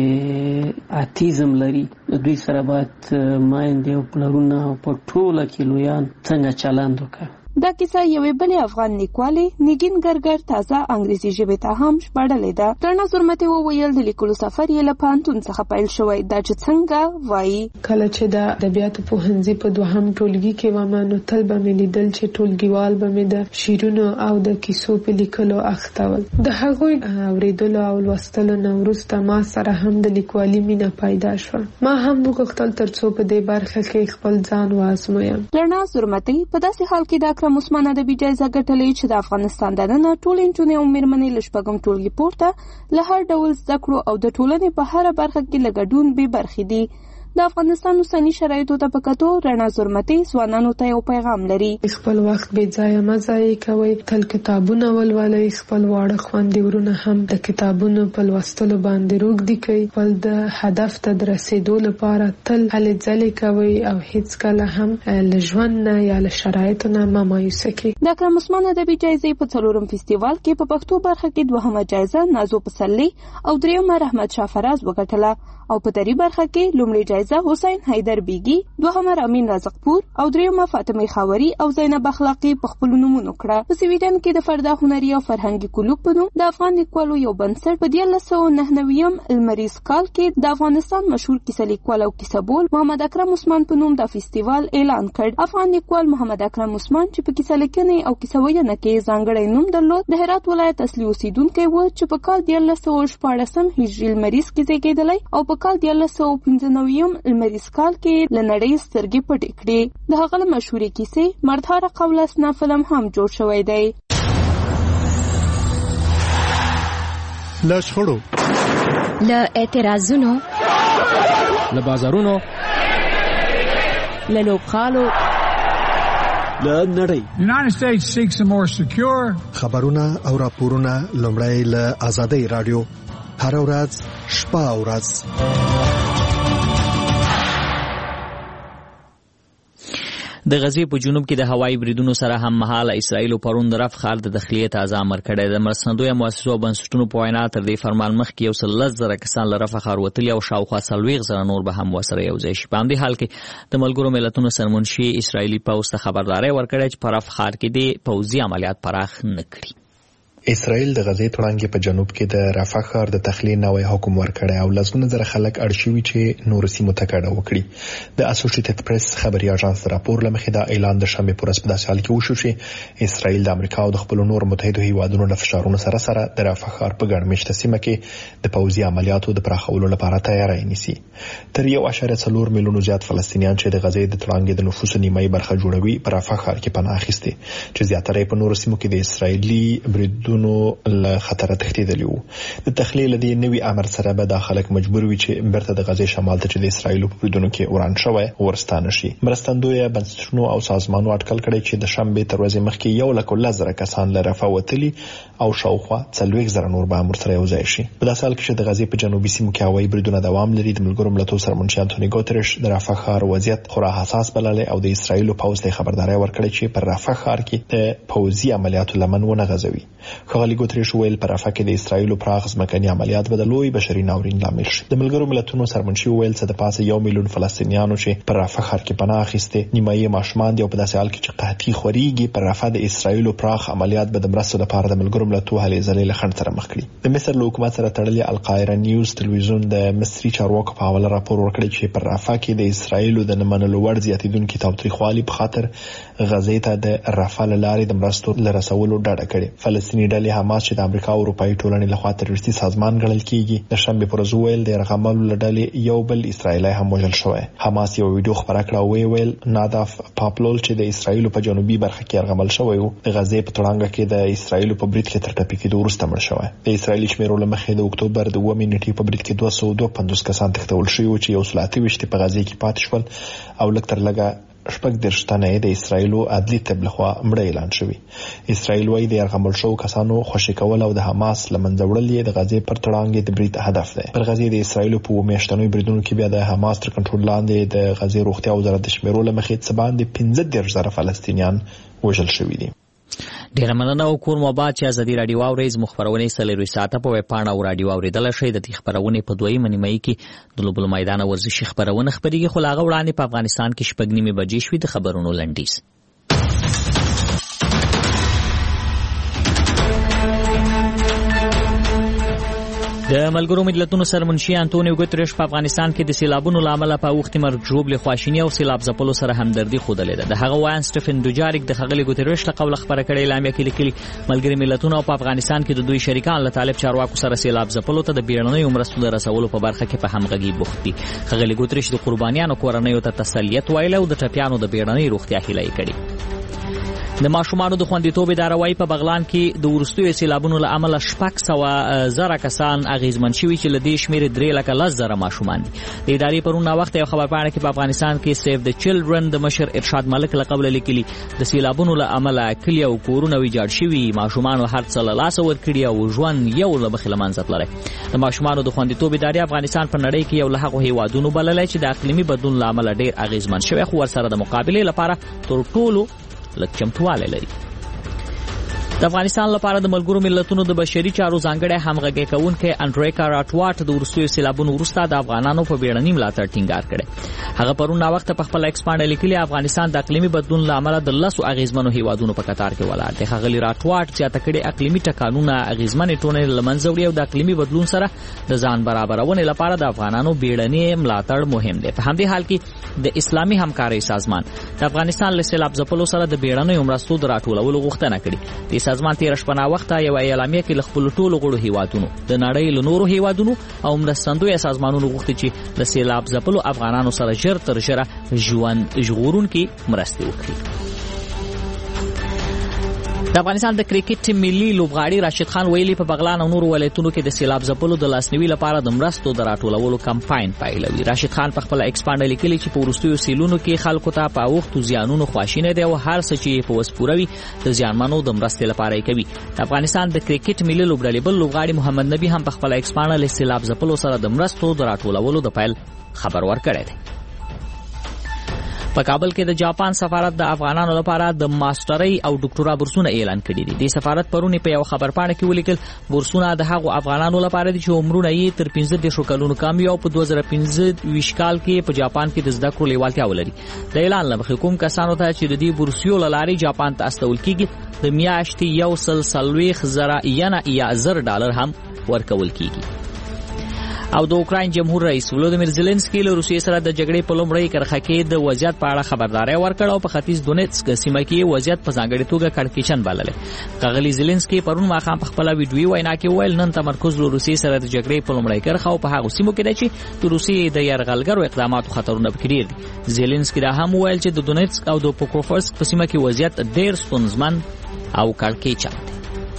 چې اتیزم لري دوی سره باید میندې او پلرونه په ټوله کې لویان څنګه چلند وکړي. دا کیسه یوې بلې افغان لیکوالې نګین ګرګر تازه انګریزي ژبې ته هم ژباړلې ده. رڼا زرمتي وویل د لیکلو سفر یې له پوهنتون څخه پیل شوی، دا چې څنګه وایي. کله چې د ادبیاتو پوهنځي په 2م ټولګي کې وم نو تل به مې لیدل چې ټولګیوال به مې د شعرونو او د کیسو په لیکلو اخته ول. د هغوی اوریدلو او لوستلو نه وروسته ما سره هم د لیکوالي مینه پیدا شوه. ما هم وغوښتل ترڅو په دې برخه کې خپل ځان وازمویم. رڼا زرمتي په داسې حال کې د اکرم عثمان ادبي جایزه ګټلې چې د افغانستان دننه ټول نجونې او میرمنې له 6م ټولګي پورته له هر ډول زده کړو او د ټولنې په هره برخه کې له ګډون بې برخې دي. د افغانستان اوسني شرایطو ته په کتو رڼا زرمتي ځوانانو ته یو پیغام لري. خپل وخت بې ځایه مه ضایع کوئ، تل کتابونه ولولئ، خپل واړه خویندې ورونه هم د کتابونو په لوستلو باندې روږدي کړئ، خپل د هدف ته د رسیدو لپاره تل هلې ځلې کوئ او هیڅکله هم له ژوند نه یا له شرایطو نه مه مایوسه کړئ. د اکرم عثمان ادبي جایزې په 4م فستیوال کې په پښتو برخه کې 2مه جایزه نازو پسرلي او 3مه رحمت شاه فراز وګټله او په دري برخه کې لومړی جایزه حسین حیدر بیگی، 2مه رامین رازقپور او 3مه فاطمه خاوري او زینب اخلاقی په خپل نومونو کړه. په سویډن کې د فردا هنري او فرهنګي کلوب په نوم د افغان لیکوالو یو بنسټ په 1999م المریز کال کې د افغانستان مشهور کیسه لیکوال او کیسهبول محمد اکرم عثمان په نوم د فستیوال اعلان کړ. افغان لیکوال محمد اکرم عثمان چې په کیسه لیکنې او کیسه وینا کې ځانګړی نوم درلود، د هرات ولایت اصلي اوسیدونکی و چې په کال 1914 هجري المریز کې زیږیدلی او په کال 1995م المریز کال کې لنړۍ سترګې پټې کړې. د هغه له مشهورې کیسې مردهاره قولسنا فلم هم جوړ شوی دی. له شخړو، له اعتراضونو، له بازارونو، له لوبغالو، له نړۍ. United States seeks a more secure خبرونه او راپورونه لومړی له آزادۍ رادیو هر ورځ شپه او ورځ. د غزې په جنوب کې د هوایي بریدونو سره هم مهاله اسرائیل پرون د رفح ښار د داخلي ته امر کړی. د مرستندویه مؤسسو او بنسټونو په وینا تر دې فرمان مخکې 110,000 کسان له رفح ښار وتلي او شاوخوا 40,000 نور به هم ورسره یوځای شي. په همدې حال کې د ملګرو ملتونو سرمنشي اسرائیلي پوځ ته خبرداری ورکړی چې په رفح ښار کې د پوځي عملیات پراخ نه کړي. اسرائیل د غزې تړانګې په جنوب کې د رفح ښار د تخلیې نوی حکم ورکړی او لسګونه زره خلک اړ شوي چې نورو سیمو ته کډه وکړي. د اسوسییټډ پریس خبري اژانس راپور له مخې دا اعلان د شنبې په ورځ په داسې حال کې وشو چې اسرائیل د امریکا او د خپلو نورو متحدو هیوادونو له فشارونو سره د رفح ښار په ګڼ مېشته سیمه کې د پوځي عملیاتو د پراخولو لپاره تیاری نیسي. تر 1.4 میلیونو زیات فلسطینیان چې د غزې د تړانګې د نفوسو نیمایي برخه جوړوي په رفح ښار کې پناه اخیستې چې زیاتره په نورو سیمو کې د اسرائیلي بریدونو له خطر تښتېدلی وو. د تخلیې له دې نوي امر سره به دا خلک مجبور وي چې بیرته د غزې شمال ته چې د اسرائیلو په بریدونو کې وران شوی ورستانه شي. مرستندویه بنسټونو او سازمانونو اټکل کړی چې د شنبې تر ورځې مخکې 110,000 کسان له رفح وتلي او شاوخوا 40,000 نور به هم ورسره یوځای شي. په داسې حال کې چې د غزې په جنوبي سیمو کې هوایي بریدونه دوام لري، د ملګرو ملتونو سرمنشي انټونی ګوتریش د رفح ښار وضعیت خورا حساس بللی او د اسرائیلو پوځ ته خبرداری ورکړی چې پر رفح ښار کې د پوځي عملیاتو لمن ونه غځوي. ښاغلي ګوتریش ویل پر رفح کې د اسرائیلو پراخ ځمکني عملیات به د لوی بشري ناورین لامل شي. د ملګرو ملتونو سرمنشي ویل چې د پاسه 1 میلیون فلسطینیانو چې پر رفح ښار کې پناه اخیستې نیمایي ماشومان دي او په داسې حال کې چې قحطي خوريږي پر رفح د اسرائیلو پراخ عملیات به د مرستو لپاره د ملګرو ملتونو هلې ځلې له خنډ سره مخ کړي. د مصر له حکومت سره تړلې القاهره نیوز تلویزیون د مصري چارواکو په حواله راپور ورکړی چې پر رفح کې د اسرائیلو د نه منلو وړ زیاتېدونکي تاوتریخوالي په خاطر غزې ته د رفح له لارې د مرستو لرسولو ډاډه کړې. فلسطیني ډلې حماس چې د امریکا او اروپایي ټولنې لخوا تروریستي سازمان ګڼل کیږي د شنبې پر ورځ ویل د یرغملو له ډلې یو بل اسرائیلی هم وژل شوی. حماس یو ویډیو خپره کړه او ویل ناداف پاپلول چې د اسرائیلو په جنوبي برخه کې یرغمل شوی و د غزې په تړانګه کې د اسرائیلو په برید کې تر ټپي کېدو وروسته مړ شوی. د اسرائیلي شمیرو له مخې د اکتوبر د 9 نیټې په برید کې 252 کسان تښتول شوي و چې 128 په غزې کې پاتې شول او لږ تر لږه 14 تنه د اسرایل عدلي طب لخوا مړه اعلان شوی. اسرایل وايي د یرغمل شو کسانو خوشی کول او د حماس لمنځه وړل د غزې پر تړانګې د برید هدف دی. پر غزې د اسرایل په میاشتنوي بریدونو کې بیا د حماس تر کنټرول لاندې د غزې روغتیا وزارت د شمیرو لمخې څه باندې 15,000 فلسطینیان وژل شوي دي. ډیره مننه او کور مباد چې ازادي رادیو اورېز مخبرونه سلیروي ساعته په وپاڼه او رادیو اوریدل شي. د دې خبرونه په دویمه نیمه کې د لوبل میدان ورزشي خبرونه خبريږي. خو لاغه وړاندې په افغانستان کې شپږ نیمه بجې شوې. د خبرونو لنډیز. د ملګرو ملتونو سرمنشي انټونیو ګوتریش په افغانستان کې د سیلابونو لامل په وخت مرګ ژوبل خواشینی او سیلاب ځپلو سره همدردي خوده ده. د هغه وایي سټیفن دوجاریک د خغلی ګوتریش له قول خبره کړې اعلان کې لیکلي ملګری ملتونو په افغانستان کې د دوی شریکان له طالب چارواکو سره سیلاب ځپلو ته د بیړنۍ مرستو رسولو په برخه کې په همغږي بوخت دي. خغلی ګوتریش د قربانیانو کورنۍ ته تسلیت ویل او د ټپیانو د بیړنۍ روغتیا هیله کړې. د ماشومانو د خوندیتوب ادارې په بغلان کې د ورستوي سیلابونو له امله 600,000 کسان اغیزمن شوي چې لدې شمیر 3,10,000 ماشومان دي. د ادارې پرون وخت یو خبرپاڼه کې په افغانستان کې سیف د چلډرن د مشر ارشاد ملک له قبل لیکلي د سیلابونو له امله کلی او کورونه ویجاړ شوي. ماشومانو هر څه له لاسه ورکړي او ژوند یو له مخې له منځه تللی. د ماشومانو د خوندیتوب ادارې افغانستان په نړۍ کې یو له هغو هیوادونو بللی چې د اقلیمي بدلون له امله ډېر اغیزمن شوی خو ورسره د مقابلې لپاره تر ټولو لږ چمتوالی لري. د افغانستان لپاره د ملګرو ملتونو د بشري چارو ځانګړی همغږي کوونکی انډریکا راټواټ د ورستیو سیلابونو وروسته د افغانانو په بیړني ملاتړ ټینګار کړی. هغه پرون وخت په خپل ایکس باندې لیکلي افغانستان د اقلیمي بدلون له امله د 10 اغیزمنو هیوادونو په قطار کې ولاړ دی. هغه راټواټ چې تکړه اقلیمي ټکانونه اغیزمنې ټولنې لمنځه وړي او د اقلیمي بدلون سره د ځان برابرونې لپاره د افغانانو بیړني ملاتړ مهم دی. په همدې حال کې د اسلامي همکارۍ سازمان د افغانستان له سیلاب ځپلو سره د بیړنۍ مرستو د راټولولو غوښتنه کړې. د سازمان تیر شپه وخت یو اعلامیه کې خپل ټولو غړو هیوادونو د نړۍ له نورو هیوادونو او مرستندوی سازمانونو غوښتي چې د سیلاب ځپلو افغانانو سره ژر تر ژره ژوند ژغورونکي مرستې وکړي. د افغانستان د کرکټ ملي لوبغاړي راشد خان ویلي په بغلان او نورو ولایتونو کې د سیلاب ځپلو د لاسنیوي لپاره د مرستو د راټولولو کمپاین پیلوي. راشد خان په خپل ایکس باندې لیکلي چې په وروستیو سیلونو کې خلکو ته په وخت زیانونو خواشینه دي او هر څه چې په وسپوروي د زیانمنو د مرستې لپاره کوي. د افغانستان د کرکټ ملي لوبډلې بل لوبغاړي محمد نبی هم په خپل ایکس باندې له سیلاب ځپلو سره د مرستو د راټولولو د پیل خبر ورکړی دی. په کابل کې د جاپان سفارت د افغانانو لپاره د ماسترۍ او ډاکټورا بورسونه اعلان کړي دي. د سفارت پرونی په یو خبرپاڼه کې ولیکل بورسونه د هغو افغانانو لپاره دي چې عمرونه یې تر 15 کلونو کم وي او په 2015 کال کې په جاپان کې د زده کړو لیوالتیا ولري. د اعلان لمخې کوم کسانو ته چې د دې بورسیو له لارې جاپان ته استول کیږي د میاشتې 140,000 $1,000 هم ورکول کیږي. او د اوکراین جمهور رئیس ولودیمیر زيلنسکي له روسیې سره د جګړې په لومړۍ کرخه کې د وضعیت په اړه خبرداري ورکړه او په ختیځ دونیتسک سیمه کې وضعیت په ځانګړې توګه کړکېچن بللې. کاغلی زيلنسکي پرون ماخام په خپل ویډیو وینا کې ویل نن تمرکز له روسیې سره د جګړې په لومړۍ کرخه او په هغه سیمو کې دی چې د روسیې د یرغلګرو اقداماتو خطرونه پکې ډېر دي. زيلنسکي دا هم ویل چې د دونیتسک او د پوکروفسک په سیمه کې وضعیت ډېر ستونزمن او کړکېچن دی.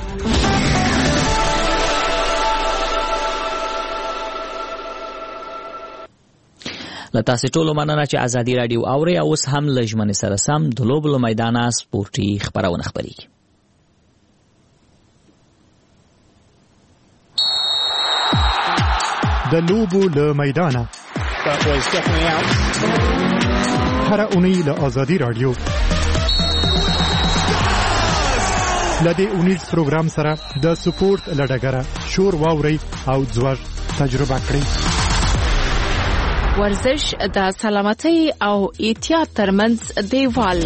لتاسې ټولو مننه چې ازادي رادیو اوري او اوس هم لژمنې سره سم د لوبلو میدان سپورتي خبرونه خبريږي. د لوبو له میدان هر اونۍ له ازادي رادیو لدې اونیز پروګرام سره د سپورت لډګره شور واوري او ځوړ تجربه کړئ. ورزش د سلامتۍ او احتیاط ترمنځ دیوال.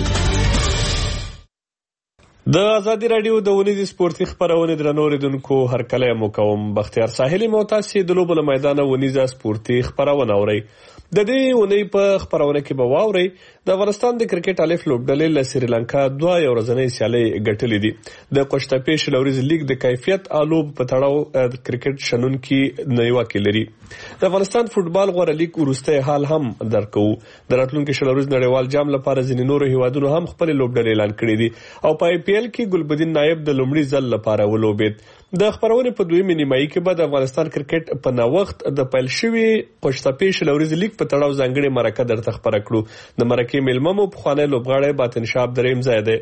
د ازادي رادیو د ونیز سپورتي خبرونه درنو ریدونکو هر کله مو کوم. بختیار ساحلی موتاسی د لوبو میدان ونیز سپورتي خبرونه اوري. د دې ونی په خبرونه کې به واوري د افغانستان د کرکټ الف لوبډلې له سریلانکا 2 ورځنۍ سیالي ګټلې دي. د قشتپې شلوريز لیگ د کیفیت الوب په تړاو کرکټ شنونکي نیوکه لري. د افغانستان فوتبال غوړه لیگ ورسته حال هم درکو. د راتلونکو شلوريز نړیوال جام لپاره ځینې نورو هیوادونو هم خپل لوبډلې اعلان کړې دي او په آی پی فاینل کې ګلبدین نایب د لومړي ځل لپاره ولوبېد. د خبرونې په دویمه نیمایي کې به د افغانستان کرکټ په نوښت د پیل شوي قوشتپې شلوريز لیګ په تړاو ځانګړې مرکه درته خبره کړو. د مرکې میلمه مو پخوانی لوبغاړی باطن شاه عبدالرحیم ځای دی.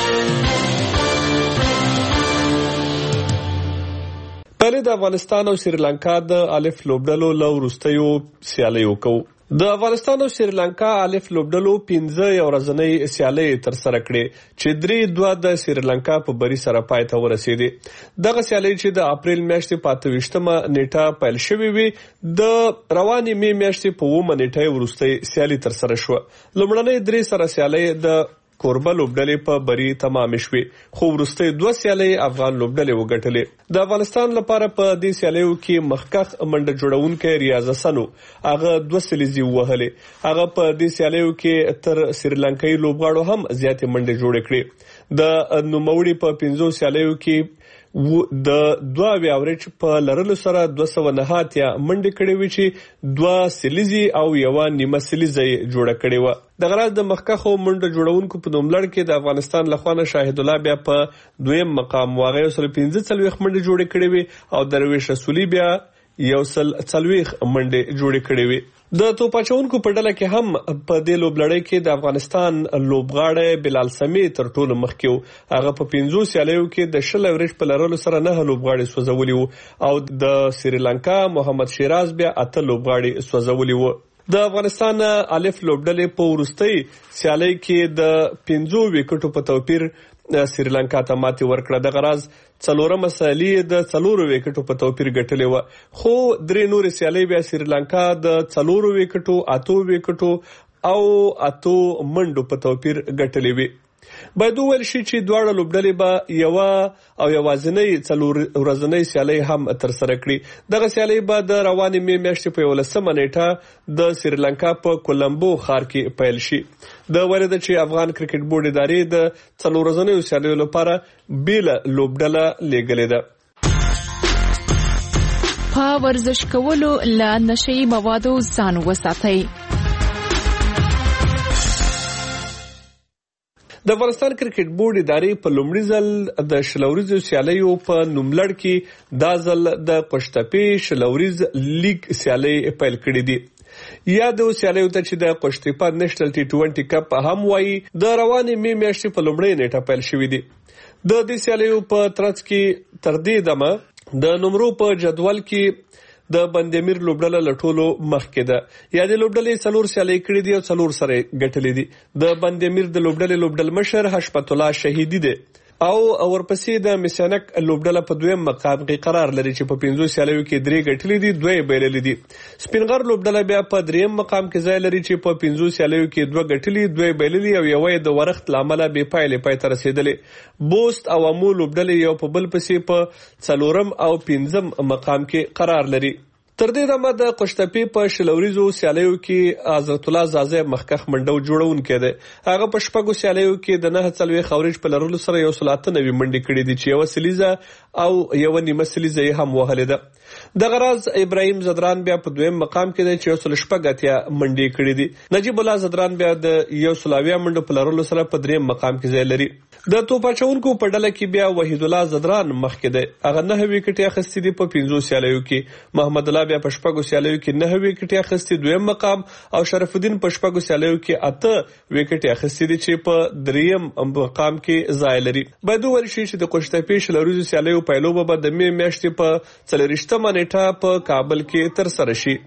پهلې د افغانستان او سریلانکا د الف لوبډلو له وروستیو سیالیو کوو. د افغانستان او سریلانکا الف لوبډلو 15 ورځنۍ سیالۍ ترسره کړې چې 3-2 د سریلانکا په بری سره پای ته ورسېدې. دغه سیالۍ چې د اپریل میاشتې په 28مه نیټه پیل شوې وي د روانې می میاشتې په 9مه نیټه وروستۍ سیالي ترسره شوه. لومړنۍ 3 سره سیالۍ د کوربه لوبډلې په بری تمام شوې خو وروستۍ 2 سیالۍ افغان لوبډلې وګټلې. د افغانستان لپاره په دې سیالیو کې مخکخ منډه جوړونکی ریاض حسن هغه 2 سلیزي وهلې. هغه په دې سیالیو کې تر سریلانکایي لوبغاړو هم زیاتې منډه جوړ کړې. د نوموړي په 15 سیالیو کې د 2 اوریج په لرلو سره 209 یا منډه کړې وي چې 2 سلیزي او 1 نیمه سلیزي جوړه کړې و. د غراز د مخکخو منډه جوړونکو په نوملړ کې د افغانستان لخوا شاهد الله بیا په 2م مقام واغې 15 منډه جوړه کړې وي او درویش رسولي بیا 140 منډه جوړه کړې وي. د توپاچونکو په ډله کې هم په دې لوبلړۍ کې د افغانستان لوبغاړی بلال سمی تر ټولو مخکې و. هغه په 15 سیالیو کې د 10 اوریج په لرلو سره 9 لوبغاړي سوځولي وو او د سریلانکا محمد شیراز بیا 8 لوبغاړي سوځولي وو. د افغانستان الف لوبډلې په وروستۍ سیالۍ کې د 15 وکټو په توپیر سریلانکا ته ماتې ورکړه. د غراز 4مه سیالي د 4 وکټو په توپیر ګټلې و خو 3 نورې سیالۍ بیا سریلانکا د 4 وکټو 8 وکټو او 8 منډو په توپیر ګټلې وي. باید وویل شي چې دواړه لوبډلې به یوه او یوازینۍ 4 ورځنۍ سیالۍ هم ترسره کړي. دغه سیالۍ به د روانې می میاشتې په 11مه نیټه د سریلانکا په کولمبو ښار کې پیل شي. د ویل ده چې افغان کرکټ بورډ ادارې د 4 ورځنیو سیالیو لپاره بیل لوبډله لیږلې ده. په ورزش کولو له نشئی موادو ځان وساتئ. د افغانستان کرکټ بورډ ادارې په لومړي ځل د شلوريزو سیالیو په نوملړ کې دا ځل د قوشتپې شلوريز لیګ سیالۍ پیل کړې دي. یادو سیالیو ته چې د قوشتپه نېشنل ټي 20 کپ هم وایي د روانې می میاشتې په لومړۍ نیټه پیل شوې دي. د دې سیالیو په ترڅ کې تر دې دمه د نمرو په جدول کې د بندمیر لوبډله لټولو مخکې ده. یا د لوبډلې 4 سیالۍ کړې دي او 4 سره ګټلې دي. د بندمیر د لوبډلې لوبډل مشر حشمت الله شهیدی دی او ورپسې د میسانک لوبډله په 2م مقام کې قرار لري چې په 15 سیالیو کې 3 ګټلې دي 2 بایللې دي. سپینغر لوبډله بیا په 3م مقام کې ځای لري چې په 15 سیالیو کې 2 ګټلې 2 بایللې او یوه د ورخت لامل به پایلې پای ته رسیدلې. بوست او امو لوبډله یو په بل پسې په 4م او 5م مقام کې قرار لري. تر دې دمه د قوشتپې په شلوريزو سیالیو کې حضرت الله زازه مخکخ منډو جوړونکی دی. هغه په 6 سیالیو کې د 9 خورج په لرلو سره 193 منډې کړې دي چې 1 سلیزه او 1 نیمه سلیزه هم وهلې ده. د غراز ابراهیم زدران بیا په 2م مقام کې دی چې 116 منډې کړې دي. نجیب الله زدران بیا د 120 منډو په لرلو سره په 3م مقام کې ځای لري. د توپاچونکو په ډله کې بیا وحید الله زدران مخکې دی. هغه 9 وکټې اخیستې دي په 15 سیالیو کې. محمد الله بیا په 6 سیالیو کې 9 وکټې اخیستې 2م مقام او شرف الدین په 6 سیالیو کې 8 وکټې اخیستې دي چې په 3م مقام کې ځای لري. باید وویل شي چې د قوشتپې شلوريزو سیالیو پیلوبه به د می میاشتې په 24مه نیټه په کابل کې ترسره شي.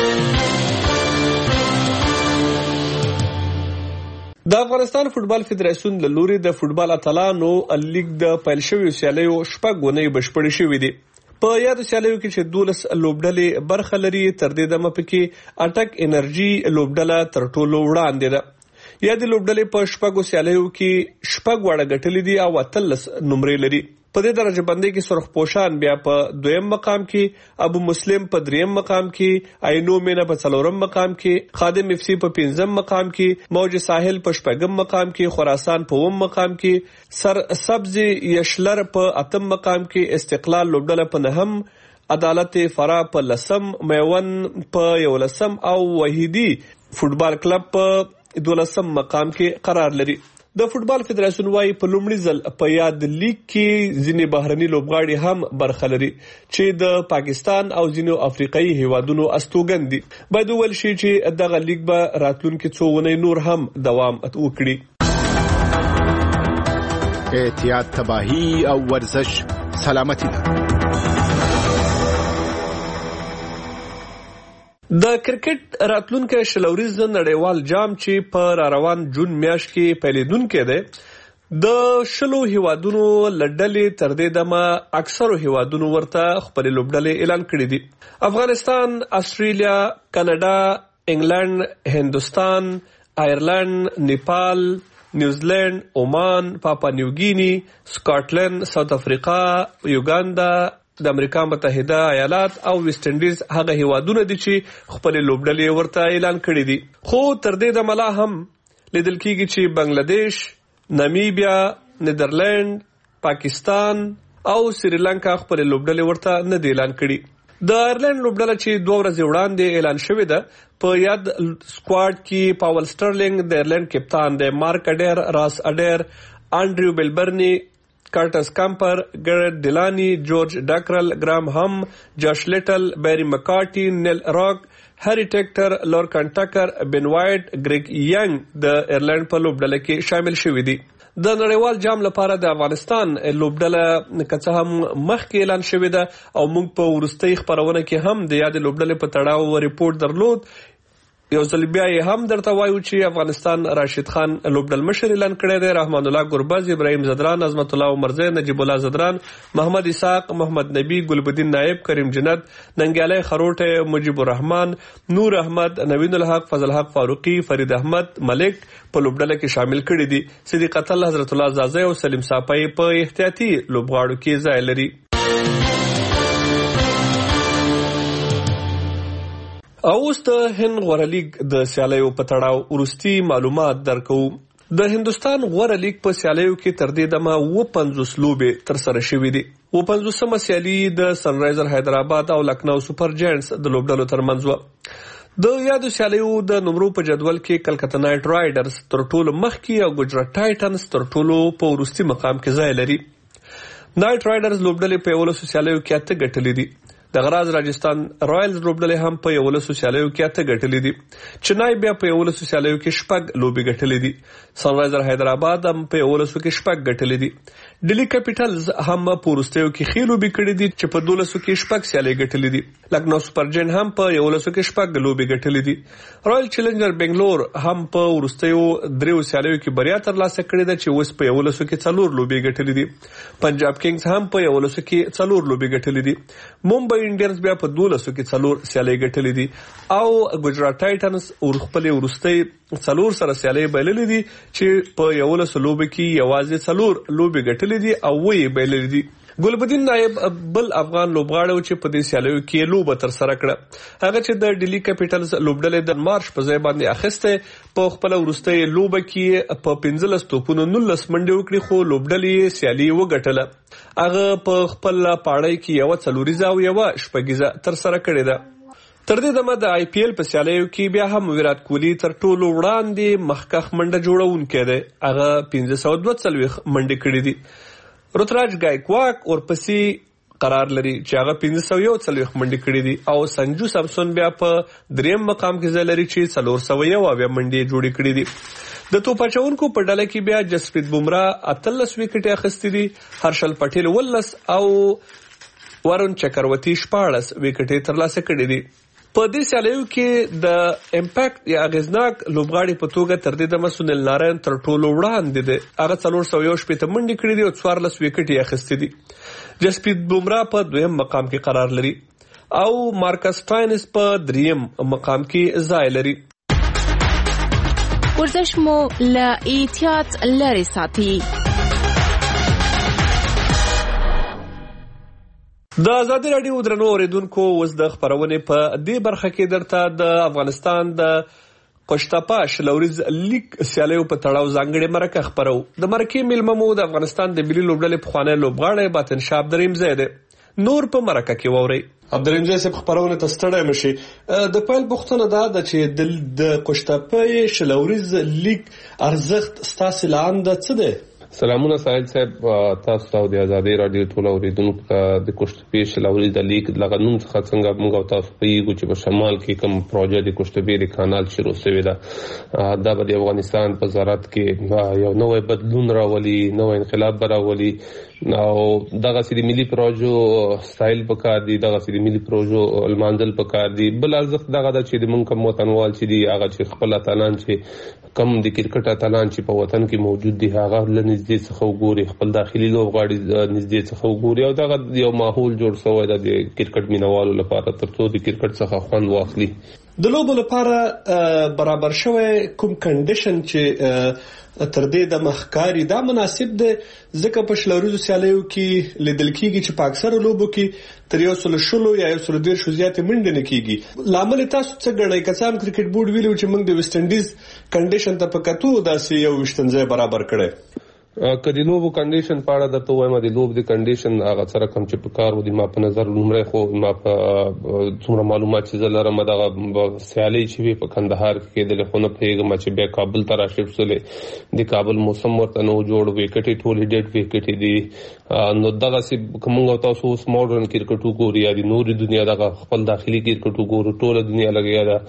د افغانستان فوتبال فدراسیون له لوري د فوتبال اتلانو لیګ د پیل شویو سیالیو 6 غونې بشپړې شوې دي. په یاد سیالیو کې چې 12 لوبډلې برخه لري تر دې دمه پکې اټک انرژي لوبډله تر ټولو وړاندې ده. یا د لوبډلې په 6 سیالیو کې 6 وړه ګټلې دي او 13 نمرې لري. په دې درجه بندۍ کې سرخ پوشان بیا په 2م مقام کې، ابو مسلم په 3م مقام کې، عینو مینا په 4م مقام کې، خادم اف سی په 5م مقام کې، موج ساحل په 8م مقام کې، خراسان په 9م مقام کې، سر سبز یشلر په 8م مقام کې، استقلال لوبډله په 9م، عدالت فرا په 10م، میون په 11م او وحیدی فوتبال کلب په 12م مقام کې قرار لري. د فوتبال فدراسیون وايي په لومړي ځل په یاد لیګ کې ځینې بهرني لوبغاړي هم برخه لري چې د پاکستان او ځینو افریقایي هیوادونو استوګن دي. باید وویل شي چې دغه لیګ به راتلونکي څو اونۍ نور هم دوام وکړي. احتیاط تباهی او ورزش سلامتی ده. د کرکټ راتلونکي شلوریز نړیوال جام چې په روان جون میاشت کې پیلېدونکی دی د 10 هیوادونو لړډلې تر دې دمه اکثرو هیوادونو ورته خپل لوبډلې اعلان کړې دي. افغانستان، استرالیا، کاناډا، انګلند، هندوستان، آیرلند، نیپال، نیوزیلند، عمان، پاپا نیوګینی، سکاټلند، ساوث افریقا، یوګاندا، د امریکا متحده ایالات او ویسټ انډیز هغه هیوادونه دي چې خپل لوبډلې ورته اعلان کړې دي. خو تر دې د ملا هم لیدل کېږي چې بنگلاديش، نامیبیا، نیدرلند، پاکستان او سریلانکا خپل لوبډلې ورته نه دي اعلان کړي. د آیرلند لوبډله چې 2 ورځې وړاندې اعلان شوې ده په یاد سکواډ کې پاول سټرلینګ د آیرلند کپتان دی، مارک اډیر، راس اډیر، انډریو بیلبرنی، کارټس کامپر، ګرټ ډیلانی، جورج ډاکرل، ګرام هم، جاش لیټل، بیری مکارټي، نیل راک، هری ټیکټر، لورکن ټاکر، بن وایټ، ګریګ یانګ د آیرلند په لوبډله کې شامل شوي دي. د نړیوال جام لپاره د افغانستان لوبډله که څه هم مخکې اعلان شوې ده او موږ په وروستۍ خبرونه کې هم د یاد لوبډلې په تړاو ریپورت درلود. یو ځل بیا یې هم درته وایو چې افغانستان راشد خان لوبډل مشر اعلان کړی دی، رحمان الله ګربز، ابراهیم زدران، عظمت الله عمرزی، نجیب الله زدران، محمد اسحاق، محمد نبی، ګلبدین نائب، کریم جنت، ننګیالی خروټه، مجیب الرحمن، نور احمد، نوین الحق، فضل حق فاروقی، فرید احمد ملک په لوبډله کې شامل کړي دي. صدیق الله، حضرت الله زازی او سلیم صافی په احتیاطي لوبغاړو کې ځای لري. اوس د هند غوره لیگ د سیالیو په تړاو وروستي معلومات درکو. د هندوستان غوره لیگ په سیالیو کې تر دې دمه 50 لوبې تر سره شوې دي. 50مه سیالي د سنرایزر حیدرآباد او لکنو سپر جاینټس د لوبډلو ترمنځ و. د یادو سیالیو د نمرو په جدول کې کلکته نایټ رایډرز تر ټولو مخکې او ګجرات ټایټنز تر ټولو په وروستي مقام کې ځای لري. نایټ رایډرز لوبډلې په 11 سیالیو کې 8 ګټلې دي. د غراز راجستان رایلز لوبډلې هم په 11 سیالیو کې 8 ګټلې دي. چنای بیا په 11 سیالیو کې 6 لوبې ګټلې دي. سنرایزر حیدرآباد هم په 11 کې 6 ګټلې دي. ډیلی کیپټلز هم په وروستیو کې ښې لوبې کړې دي چې په 12 کې 6 سیالۍ ګټلې دي. لکنو سپر جاینټ هم په 11 کې 6 لوبې ګټلې دي. رائل چیلنجر بنگلور هم په وروستیو 3 سیالیو کې بریا ترلاسه کړې ده چې اوس په 11 کې 4 لوبې ګټلې دي. پنجاب کینګز هم په 11 کې 4 لوبې ګټلې دي. ممبئی انډینز بیا په 12 کې 4 سیالۍ ګټلې دي او ګجرات ټایټنز خپل وروستي 4 سره سیالۍ بایللې دي چې په 11 لوبې کې یوازې 4 لوبې ګټلې دي او وې بایللې دي. ګلبدین نائب بل افغان لوبغاړی چې په دې سیالیو کې لوبه تر سره کړه، هغه چې د ډیلی کیپټلز لوبډلې د مارش په ځای باندې اخیسته په خپل وروستي لوبه کې په 15 توپونو 19 منډې وکړي خو لوبډلې سیالي وګټله. هغه په خپل پاړی کې یو څلوریزه او یو شپږیزه تر سره کړې ده. تر دې دمه د آی پی ایل په سیالیو کې بیا هم ویرات کوهلی تر ټولو وړاندې مخکخ منډه جوړونکی دی، هغه 1542 منډې کړې دي. رتراج گایکواک ورپسې قرار لري چې هغه 1541 منډې کړې دي او سنجو سامسون بیا په 3م مقام کې ځای لري چې 401 منډې جوړې کړې دي. د توپ اچونکو په ډله کې بیا جسپریت بومرا 18 وکټې اخیستې دي، هرشل پټیل 19 او ورن چکروتی 14 وکټې ترلاسه کړې دي. په دې سیالیو کې د امپیکټ یا اغیزناک لوبغاړي په توګه تر دې دمه سنیل نارین تر ټولو وړاندې دی، هغه 418 منډې کړې دي او 14 وکټې اخیستې دي. جسپریت بومرا په 2م مقام کې قرار لري او مارکس سټاینز په 3م مقام کې ځای لري. ورزش مو له احتیاط لري ساتي. د آزادي راډیو درنو اوریدونکو اوس د خبرونې په دې برخه کې درته د افغانستان د قشتپا شلوریز لیگ سیالیو په تړاو ځانګړې مرکه خبرو. د مرکې میلمه مو د افغانستان د ملي لوبډلې پخوانی لوبغاړی باطن شاه عبدالرحیم زی دی. نور په مرکه کې واورئ. عبدالرحیم صاحب خبرونه ته ستړی مشي. د پیل پوښتنه دا ده چې د قشتپې شلوریز لیگ ارزښت ستاسو لاندې څه دی؟ سلامونه ساحل صاحب، تاسو ته د ازادي رادیو ټول اوریدونکو ته د قشتپې شلوري د لیک لغه نوم څخه څنګه موږ تاسو پیږو چې په شمال کې کوم پروژه د قشتپې کانال شروع شوی ده. دا به د افغانستان په زراعت کې یو نوې بدلون راولي، نوې انقلاب راولي او دغه سری ملي پروژو سټایل پکار دي، دغه سری ملي پروژو المانزل پکار دي. بل ارزښت دغه د چې د موږ کوم وطنوال چې دي هغه چې خپل اتلان چې کم د کرکټ اتلان چې په وطن کې موجود دي هغه لنږدې څخه وګوري، خپل داخلي لوبغاړي نږدې څخه وګوري او دغه یو ماحول جوړ شوی دی د کرکټ مینوالو لپاره ترڅو د کرکټ څخه خوند واخلي. د لوبو لپاره برابر شوی کوم کنډیشن چې تر دې د مخکاري دا مناسب دی، ځکه په شلوریزو سیالیو کې لیدل کېږي چې په اکثره لوبو کې تر 110 یا 110 زیاتې منډې نه کېږي. لامل تاسو څه ګڼئ؟ که څه هم کرکټ بورډ ویلو چې موږ د ویسټ انډیز کنډیشن ته په کتو داسې یو ویشتنځای برابر کړی. که د لوبو کنډیشن په اړه درته وایم، د لوب د کنډیشن هغه سره کوم چې په کار ودی ما په نظر لومړی خو ما په څومره معلومات چې زه لرم دغه سیالۍ چې وي په کندهار کې کېدلې، خو نه پوهېږم چې بیا کابل ته راشفټ شولې. د کابل موسم ورته نه جوړ، ویکټې ټولې ډېډ ویکټې دي. نو دغسې که موږ تاسو اوس موډرن کرکټ وګورو یا د نورې دنیا دغه خپل داخلي کرکټ وګورو، ټوله دنیا لګیا ده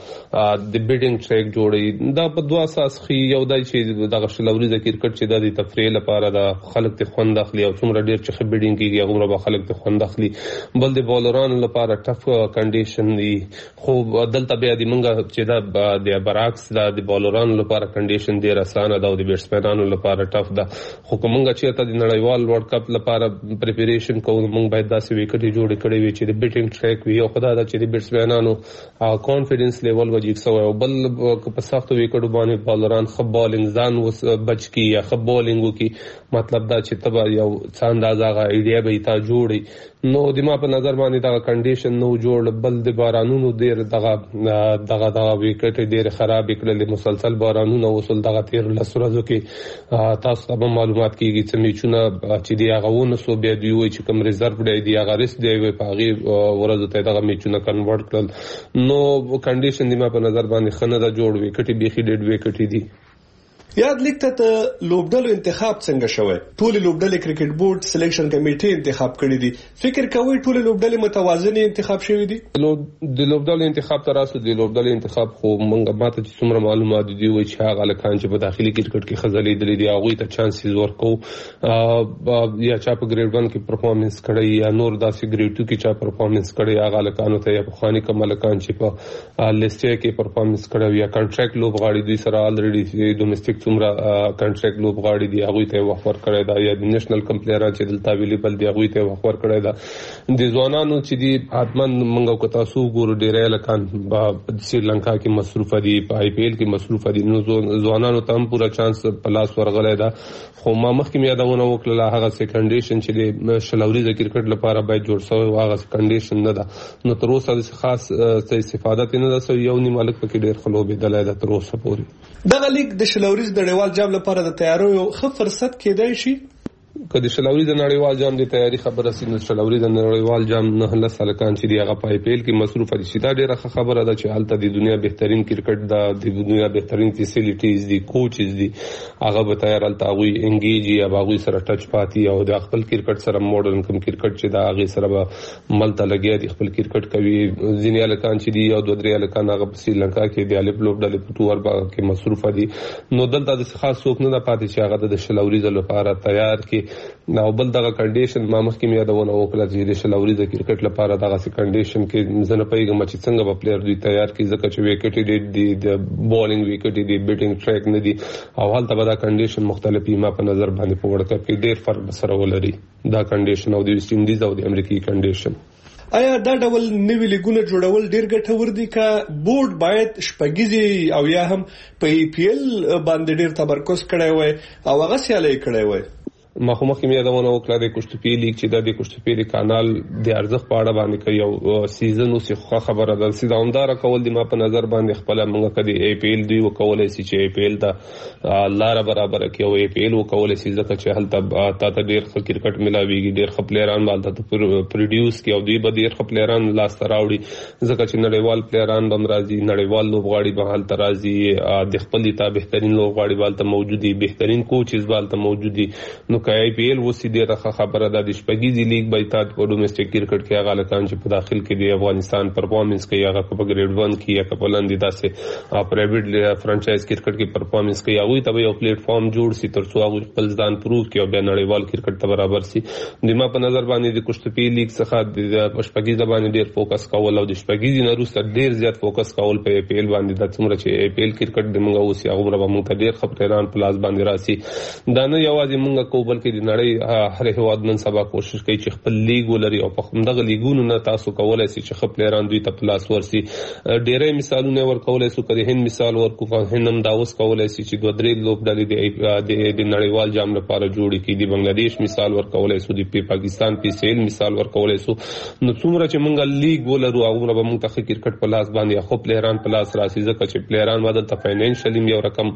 د بیډینګ ټریک جوړوي. دا په دوه اساس ښیي، یو دا چې دغه شلوریزه کرکټ چې دا د تفریح لپاره د خلک ته خوند اخلي او څومره ډیر چې خبرډینګ کیږي هغه به خلک ته خوند اخلي. بل د بولرانو لپاره ټف کنډیشن دي، خو دلته بیا د منګه چې دا د برعکس د بولرانو لپاره کنډیشن ډیر اسانه ده او د بیټسمنانو لپاره ټف ده. خو کومه چې ته د نړیوال ورلد کپ لپاره پریپریشن کوو، موږ باید داسې وکټي جوړ کړی وي چې د بیټینګ ټریک وي او خدای دا چې د بیټسمنانو کانفیډنس لیول وجیک سوی او بل په سختو وکټو باندې بولران خو بالینګ ځان وس بچ کی یا خو بالینګ وکي. مطلب دا چې تبا یو څه اندازه غا ایډیا به تا جوړي. نو د ما په نظر باندې دا کنډیشن نو جوړ، بل د بارانونو ډیر دغه وکټ ډیر خراب کړل، مسلسل بارانونه وصل دغه تیر لسرزو کې تاسو ته معلومات کیږي چې میچونه چې دی هغه ونه سو بیا دی وي چې کوم ریزرو دی دی هغه ریس دی په هغه ورځ ته دغه میچونه کنورټ کړل. نو کنډیشن د ما په نظر باندې خنه دا جوړ وکټ بيخي ډېډ وکټ دي. یاد لیکته ته لوبډلو انتخاب څنګه شوی؟ ټول لوبډلې کرکټ بورډ سلیکشن کمیټې انتخاب کړی دي. فکر کوئ ټول لوبډلې متوازنه انتخاب شوی دي؟ د لوبډلې انتخاب تر اوسه د لوبډلې انتخاب خو موږ ماته چې څومره معلومات دي وایي چې هغه لکان چې په داخلي کرکټ کې خزلې دي دي هغه ته چانسز ورکو یا چا په ګریډ 1 کې پرفارمنس کړی یا نور داسې ګریډ 2 کې چا پرفارمنس کړی هغه لکانو ته یا په خواني کمالکان چې په لیسټ کې پرفارمنس کړی یا کانټریکټ لوبغاړي دوی سره الریډي ډومېسټک څومره کانټریکټ لوبغاړي دی هغه ته وفور کړی دا یا د نېشنل کم پلیئران چې دلته اویلیبل دی هغه ته وفور کړی دا. د ځوانانو چې دی اتمن منګو کو تاسو ګورو ډیره لکان په سریلانکا کې مصروف دي، په آی پی ایل کې مصروف دي. نو ځوانانو ته هم پورا چانس پلاس ورغلی دا. خو ما مخکې یادونه وکړه هغه سکندیشن چې د شلوریزه کرکټ لپاره باید جوړ شوی او هغه سکندیشن نه ده. نو تر اوسه د خاص استفاده نه ده یو نیم مالک پکې ډیر خلوبې دلای ده تر اوسه پورې. دغه لیگ د شلوریز د نړیوال جام لپاره د تیارو یو ښه فرصت کېدای شي. که د شلوریز د نړیوال جام د تیاری خبره سي، نو شلوریز د نړیوال جام نه له سالکان چې دی هغه په آی پی ایل کې مصروف دي. شي دا ډیره خبره ده چې حالت د دنیا بهترین کرکټ د دنیا بهترین فیسیلیټیز دي، کوچز دي، هغه به تیار حالت هغه انګیج یا هغه سره ټچ پاتې او د خپل کرکټ سره ماډرن کوم کرکټ چې دا هغه سره به ملته لګیا دي خپل کرکټ کوي. ځینې الکان چې دی یو دوه درې الکان هغه په سریلانکا کې د الف لوب ډلې په تور باغ کې مصروف دي. نو دلته د خاص څوک نه پاتې چې هغه د شلوریز لپاره تیار کې. نو بل دغه کنډیشن ما مخکې یادونه وکړه چې د شلوریز کرکټ لپاره دغه کنډیشن کې زنه پیغام چې څنګه به پلیئر دوی تیار کی ځکه چې وکټ دی د بالینګ وکټ دی بیټینګ ټریک نه دی او حالت به دا کنډیشن مختلفي ما په نظر باندې په ورکه کې ډیر فرق سره ولري دا کنډیشن او د ویسټ انډیز او د امریکایي کنډیشن. آیا دا ډول نوی لیګونه جوړول ډیر ګټور دي که بورډ باید شپږیزي او یا هم په ای پی ایل باندې ډیر تمرکز کړی وای او هغه سیالي کړی وای؟ مخمخ کې یادونه وکړه د کوشتپی لیګ چې د کوشتپی کانال د ارزښت په اړه باندې کوي یو سیزن او خبره ده چې دوامدار کول د ما په نظر باندې خپل موږ کدي ای پی ال دی وکولای شي چې ای پی ال دا لار برابر کوي او ای پی ال وکولای شي ځکه چې هلته تا ډیر کرکټ ملاويږي ډیر خپلران بالته پروډوس کوي او دوی به ډیر خپلران لاس تراوړي ځکه چې نړیوال پلیران بم راځي نړیوال لوبغاړي به حال ترازي د خپل ته بهترین لوبغاړي بالته موجودي بهترین کوچز بالته موجودي نو کای پی ال وسی ډیره خبره ده د شپږیزي لیګ به تا په ډومېسټک کرکټ کې هغه لکان چې په داخل کې د افغانستان پرفارمنس کوي هغه په ګریډ 1 کې یا په لاندې داسې پرایویټ فرانچایز کرکټ کې پرفارمنس کوي هغه ته یو پلیټ فارم جوړ شي ترڅو هغه خپل ځان پروف کړي او د نړیوال کرکټ ته برابر شي د ما په نظر باندې د کوشتپی لیګ څخه د شپږیزه باندې ډیر فوکس کول او د شپږیزي نه وروسته ډیر زیات فوکس کول په ای پی ال باندې د څومره چې ای پی ال کرکټ د موږ اوس هغه به موږ ته ډیر خبران پلاس باندې راسي دا نه یوازې موږ کوبل کې د نړۍ هر هواد نن سبا کوشش کوي چې خپل لیګ ولري او په همدغه لیګونو نه تاسو کولای شئ چې خپلران دوی ته پلاس ورسي ډیرې مثالونه ورکولای شو کله هند مثال ورکو هندم دا اوس کولای شي چې دوه درې لوبډلې د نړیوال جام لپاره جوړ کړي د بنگلاديش مثال ورکولای شو د پاکستان پی سی ال مثال ورکولای شو نو څومره چې موږ لیګ ولرو هغه به موږ ته کرکټ په لاس باندې خو پلیران په لاس راسي ځکه چې پلیران بدل ته فاینانشلی یو رقم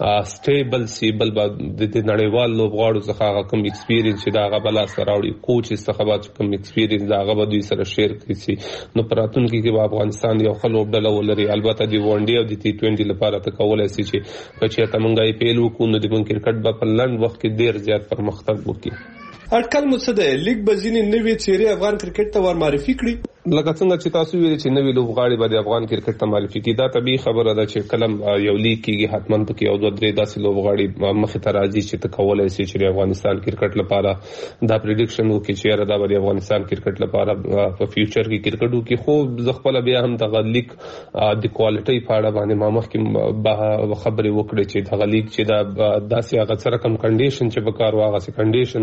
سټیبل سی بل د نړیوال لوبغاړو څخه هغه کم ایکسپیرینس چې دا هغه بل سره راوړي کوچ څخه کم ایکسپیرینس دا هغه به دوی سره شیر کړي نو پراتون کې افغانستان یو خل لوبډله ولري البته دی ون ډي او د تی 20 لپاره ته کولای شي چې کچې ته موږ یې پیل وکړو نو د موږ کرکټ په لنډ وخت کې ډیر زیات پرمختګ وکړي اټکل مو څه دی لیګ به ځینې نوې څیرې افغان کرکټ ته ور معرفي کړي لکه څنګه چې تاسو ویل چې نوې لوبغاړي به د افغان کرکټ ته معرفي کړي دا طبيعي خبره ده چې کلم یو لیګ کېږي حتماً پکې یو دوه درې داسې لوبغاړي مخې ته راځي چې ته کولای شي چې د افغانستان کرکټ لپاره دا پریډکشن وکړي چې دا به د افغانستان کرکټ لپاره په فیوچر کې کرکټ وکړي خو زه خپل بیا هم د لیګ د کوالټي په اړه باندې ما مخکې خبرې وکړې چې د لیګ چې دا داسې هغه سره کم کنډیشن چې په کار واغه سي کنډیشن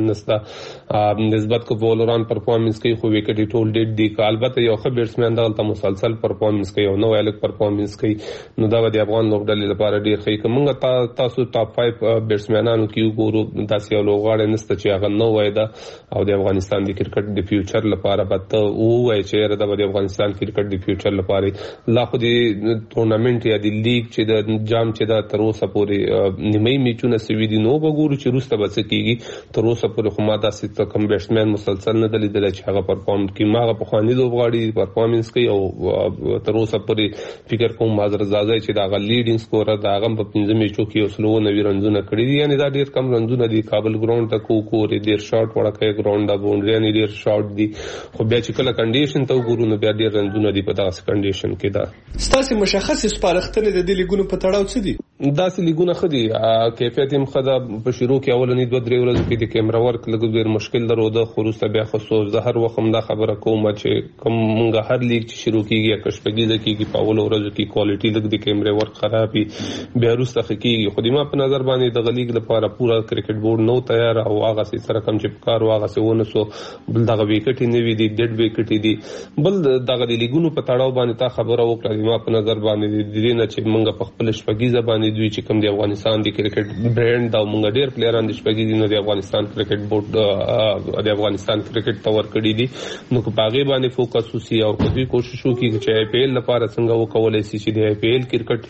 نسته نسبت کو بولران پرفارمنس کوي خو وکټ ټول ډیټ دی البته یو خبر بیټسمن دغه مسلسل پرفارمنس کوي او نو الګ پرفارمنس کوي نو دا د افغان لوبډلې لپاره ډیر ښه کومه تاسو ټاپ 5 بیټسمنانو کې وګورو داسې یو لوبغاړی نشته چې هغه نو وای دا او د افغانستان د کرکټ د فیوچر لپاره به ته وای چې د افغانستان کرکټ د فیوچر لپاره لا خو د ټورنمنت یا د لیګ چې د جام چې دا تر اوسه پورې نیمه میچونه سوي دي نو وګورو چې روسته به څه کیږي تر اوسه پورې خو ما داسې کم بیټسمن مسلسل نه دلیدل چې هغه پرفارم کوي ما په خواني لوبغاړي پرفارمنس کوي او تر اوسه پورې فکر کوم مازر زازای چې دا غ لیډینګ سکورر دا غم په 15 میچو کې اوسلو نوی رنزونه کړی دي یعنی دا ډیر کم رنزونه دي کابل ګراوند ته کو ډیر شارټ وړکه ګراوند دا باونډري نه ډیر شارټ دي خو بیا چې کله کنډیشن ته وګورو نو بیا ډیر رنزونه دي په داسې کنډیشن کې دا ستاسو مشخص سپارښتنه د دې لیګونو په تړاو څه دي داسې لیګونه خدي کیفیت هم خدا په شروع کې اولنی 2-3 ورځې کې د کیمرا ورک لګ ډیر مشکل درو خروسته بیا خصوص زه هر وخت دا خبره کوم چې کوم مونږه هر لیګ چې شروع کیږي یا کشپګیزه کیږي په اول ورځو کې کوالټي لګ د کیمرې ورک خرابي بیا وروسته کیږي خو د ما په نظر باندې د لیګ لپاره پورا کرکټ بورډ نو تیار او هغه سره کم چې کار واغه سونه سو بل دغه وکټ نه وی دي ډډ وکټ دي بل دغه لیګونو په تړاو باندې تا خبره وکړه ما په نظر باندې د دې نه چې مونږ په خپل شپګیزه باندې دوی چې کوم د افغانستان د کرکټ برانډ دا مونږ ډیر پلیران د شپګیزه نه د افغانستان کرکټ بورډ د افغانستان کرکټ تور کړی دي نو په هغه باندې فوکس وسی او کوي کوشش وکړي چې آی پی ایل لپاره څنګه وکولای شي چې د آی پی ایل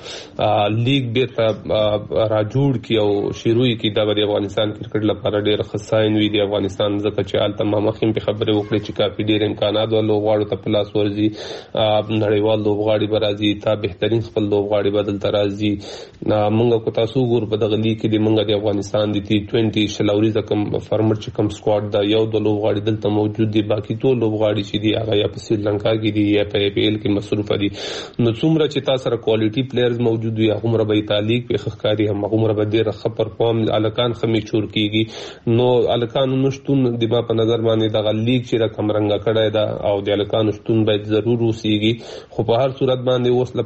کرکټ لیګ ډیر را جوړ کی او شروع کی د افغانستان کرکټ لپاره ډیر خصاین وی دی افغانستان ځکه چې آل تمام مخیم په خبره وکړي چې کافي ډیر امکانات او لوبغاړو ته پلاس ورزي نړیوال لوبغاړي برازي تا بهترین خپل لوبغاړي بدل ترازي مونږ کو تاسو ګور په دغه لیګ کې د مونږ د افغانستان د تی 20 شلوري کم فرمر چې کم سکواډ دا یو د لوبغاړي دلته موجود دي باقي ټول لوبغاړي چې دي هغه یا په سریلانکا کې دي یا په پی ایل کې مصروف دي نو څومره چې تاسو سره کوالټي پلیئرز موجود وي هغه مربع تعلیق په خخکاری هم هغه مربع ډیر ښه پرفارم الکان خمي چور کیږي نو الکان نشټون د ما په نظر باندې د لیګ چې رقم رنګ کړه دا او د الکان نشټون باید ضرور وسیږي خو په هر صورت باندې اوس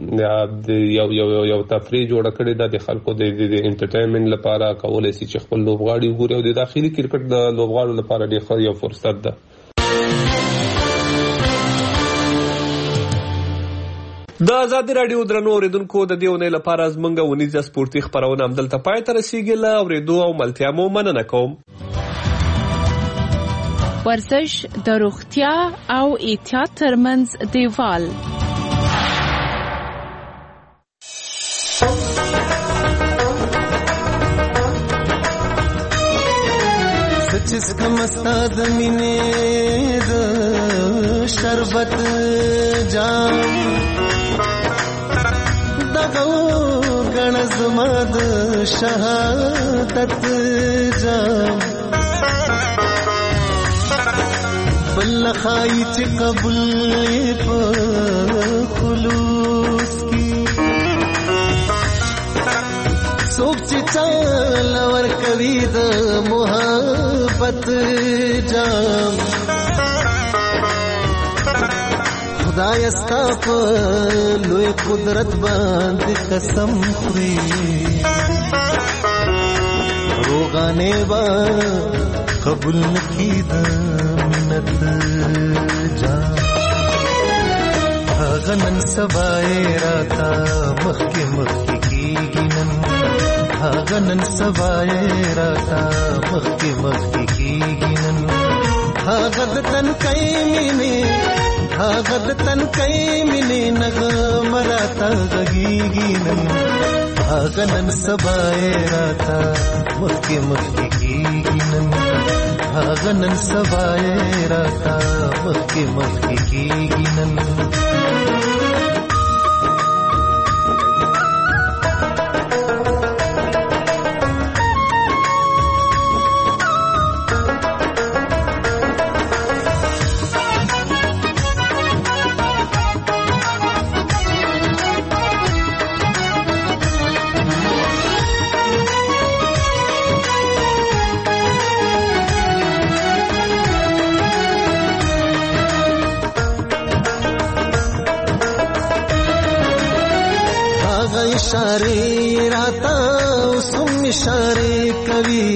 لپاره یو تفریح جوړ کړي د خلکو د انټرټینمنت لپاره کولای شي چې خپل لوبغاړي وګوري او د داخلي کرکټ د لوبغاړو لپاره ډیر ښه یو فرصت ده د آزادي رادیو درنو اوریدونکو د دې ونې لپاره زمونږ ونیزه سپورتي خبرونه هم دلته پای ته رسیدله او ریدو او ملتیا مو مننه کوم ورزش د روغتیا او احتیاط ترمنځ دیوال. سچس کمستا زمینه د شربت جام دغو غنزما د شهادت جام بل خای چې قبول په خلوص کی څوک چې چل ور کوي د محبت جام خدای استا په لوی قدرت باندې قسم خوري روغانه با قبول نکي د منت جام هغه نن سبای راتا مخکې مخکې کیږي نن هغه نن سبای راتا مخکې مخکې کیږي نن هغه د تن کایمینه هغه د تن کایمینه نغم راتا غږیږي نن هغه نن سبای راتا مخکې مخکې کیږي نن هغه نن سبای راتا مخکې مخکې کیږي نن इशारे राता सुम इशारे कवि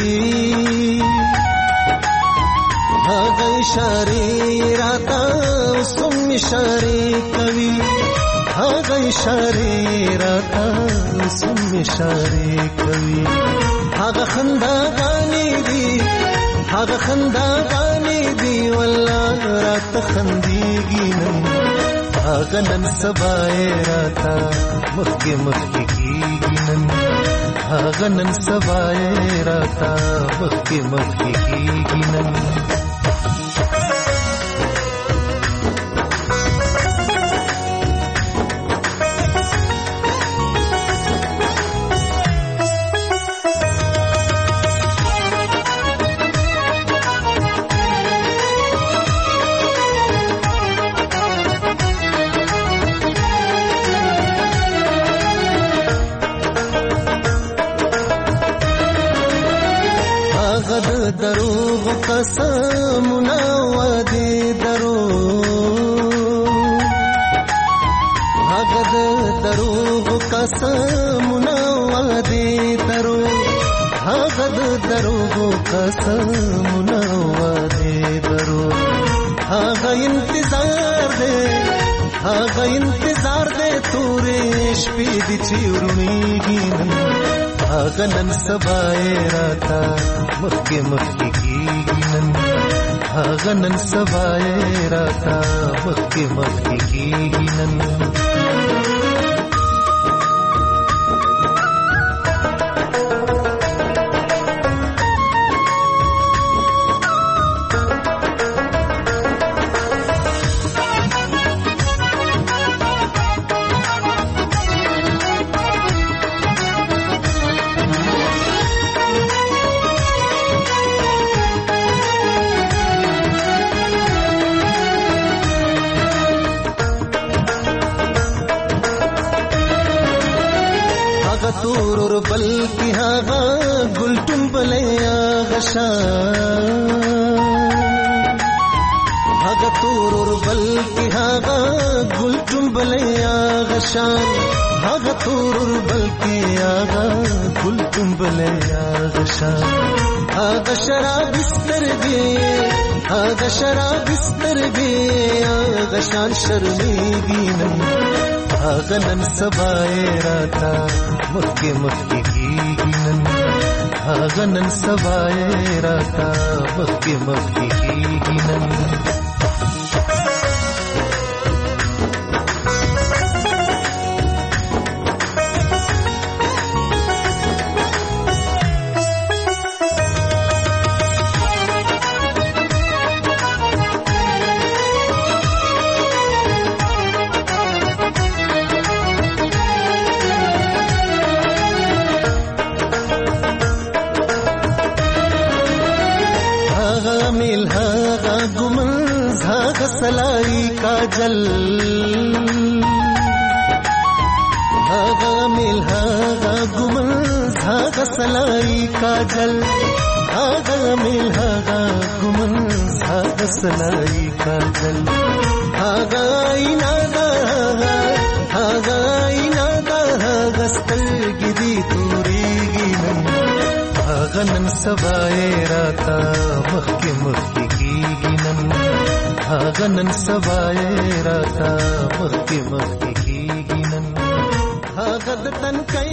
भागा इशारे राता सुम इशारे कवि भागा इशारे राता सुम इशारे कवि भागा खंदा गानी दी वल्लाह रात खंदीगी नन भागा नन सबाए राता मक्के मक्के कीगी नन भागा नन सबाए राता मक्के मक्के कीगी नन دروغ قسمنا وعده دروغ هغه دروغ قسمنا وعده دروغ هغه دروغ قسمنا وعده دروغ هغه انتظار دے تورې شپې دي چې ورونیږي هغه نن سبای راتا مخکې مخکې کیږي نن هغه نن سبای راتا مخکې مخکې کیږي نن تورور بلکی هاغا گلتم بلیا غشان هاغا تورور بلکی هاغا گلتم بلیا غشان هاغا تورور بلکی هاغا گلتم بلیا غشان هاغا شراب سترگی هاغا شان شرمیگی نن هاغا نن سبای راتا مخکې مخکې کیږي نن هغه نن سبا یې راته مخکې مخکې کېږي نن सलाई काजल हागा मिल हागा गुमल हागा सलाई काजल हागा मिल हागा गुमल हागा सलाई काजल हागा इनादा हागा इनादा हागा स्तलगिदी तूरीगी हागा नन सबाए राता मखके मखके कीगी नन हागा नन सबाए राता मखके मखके कीगी नन हागा दतन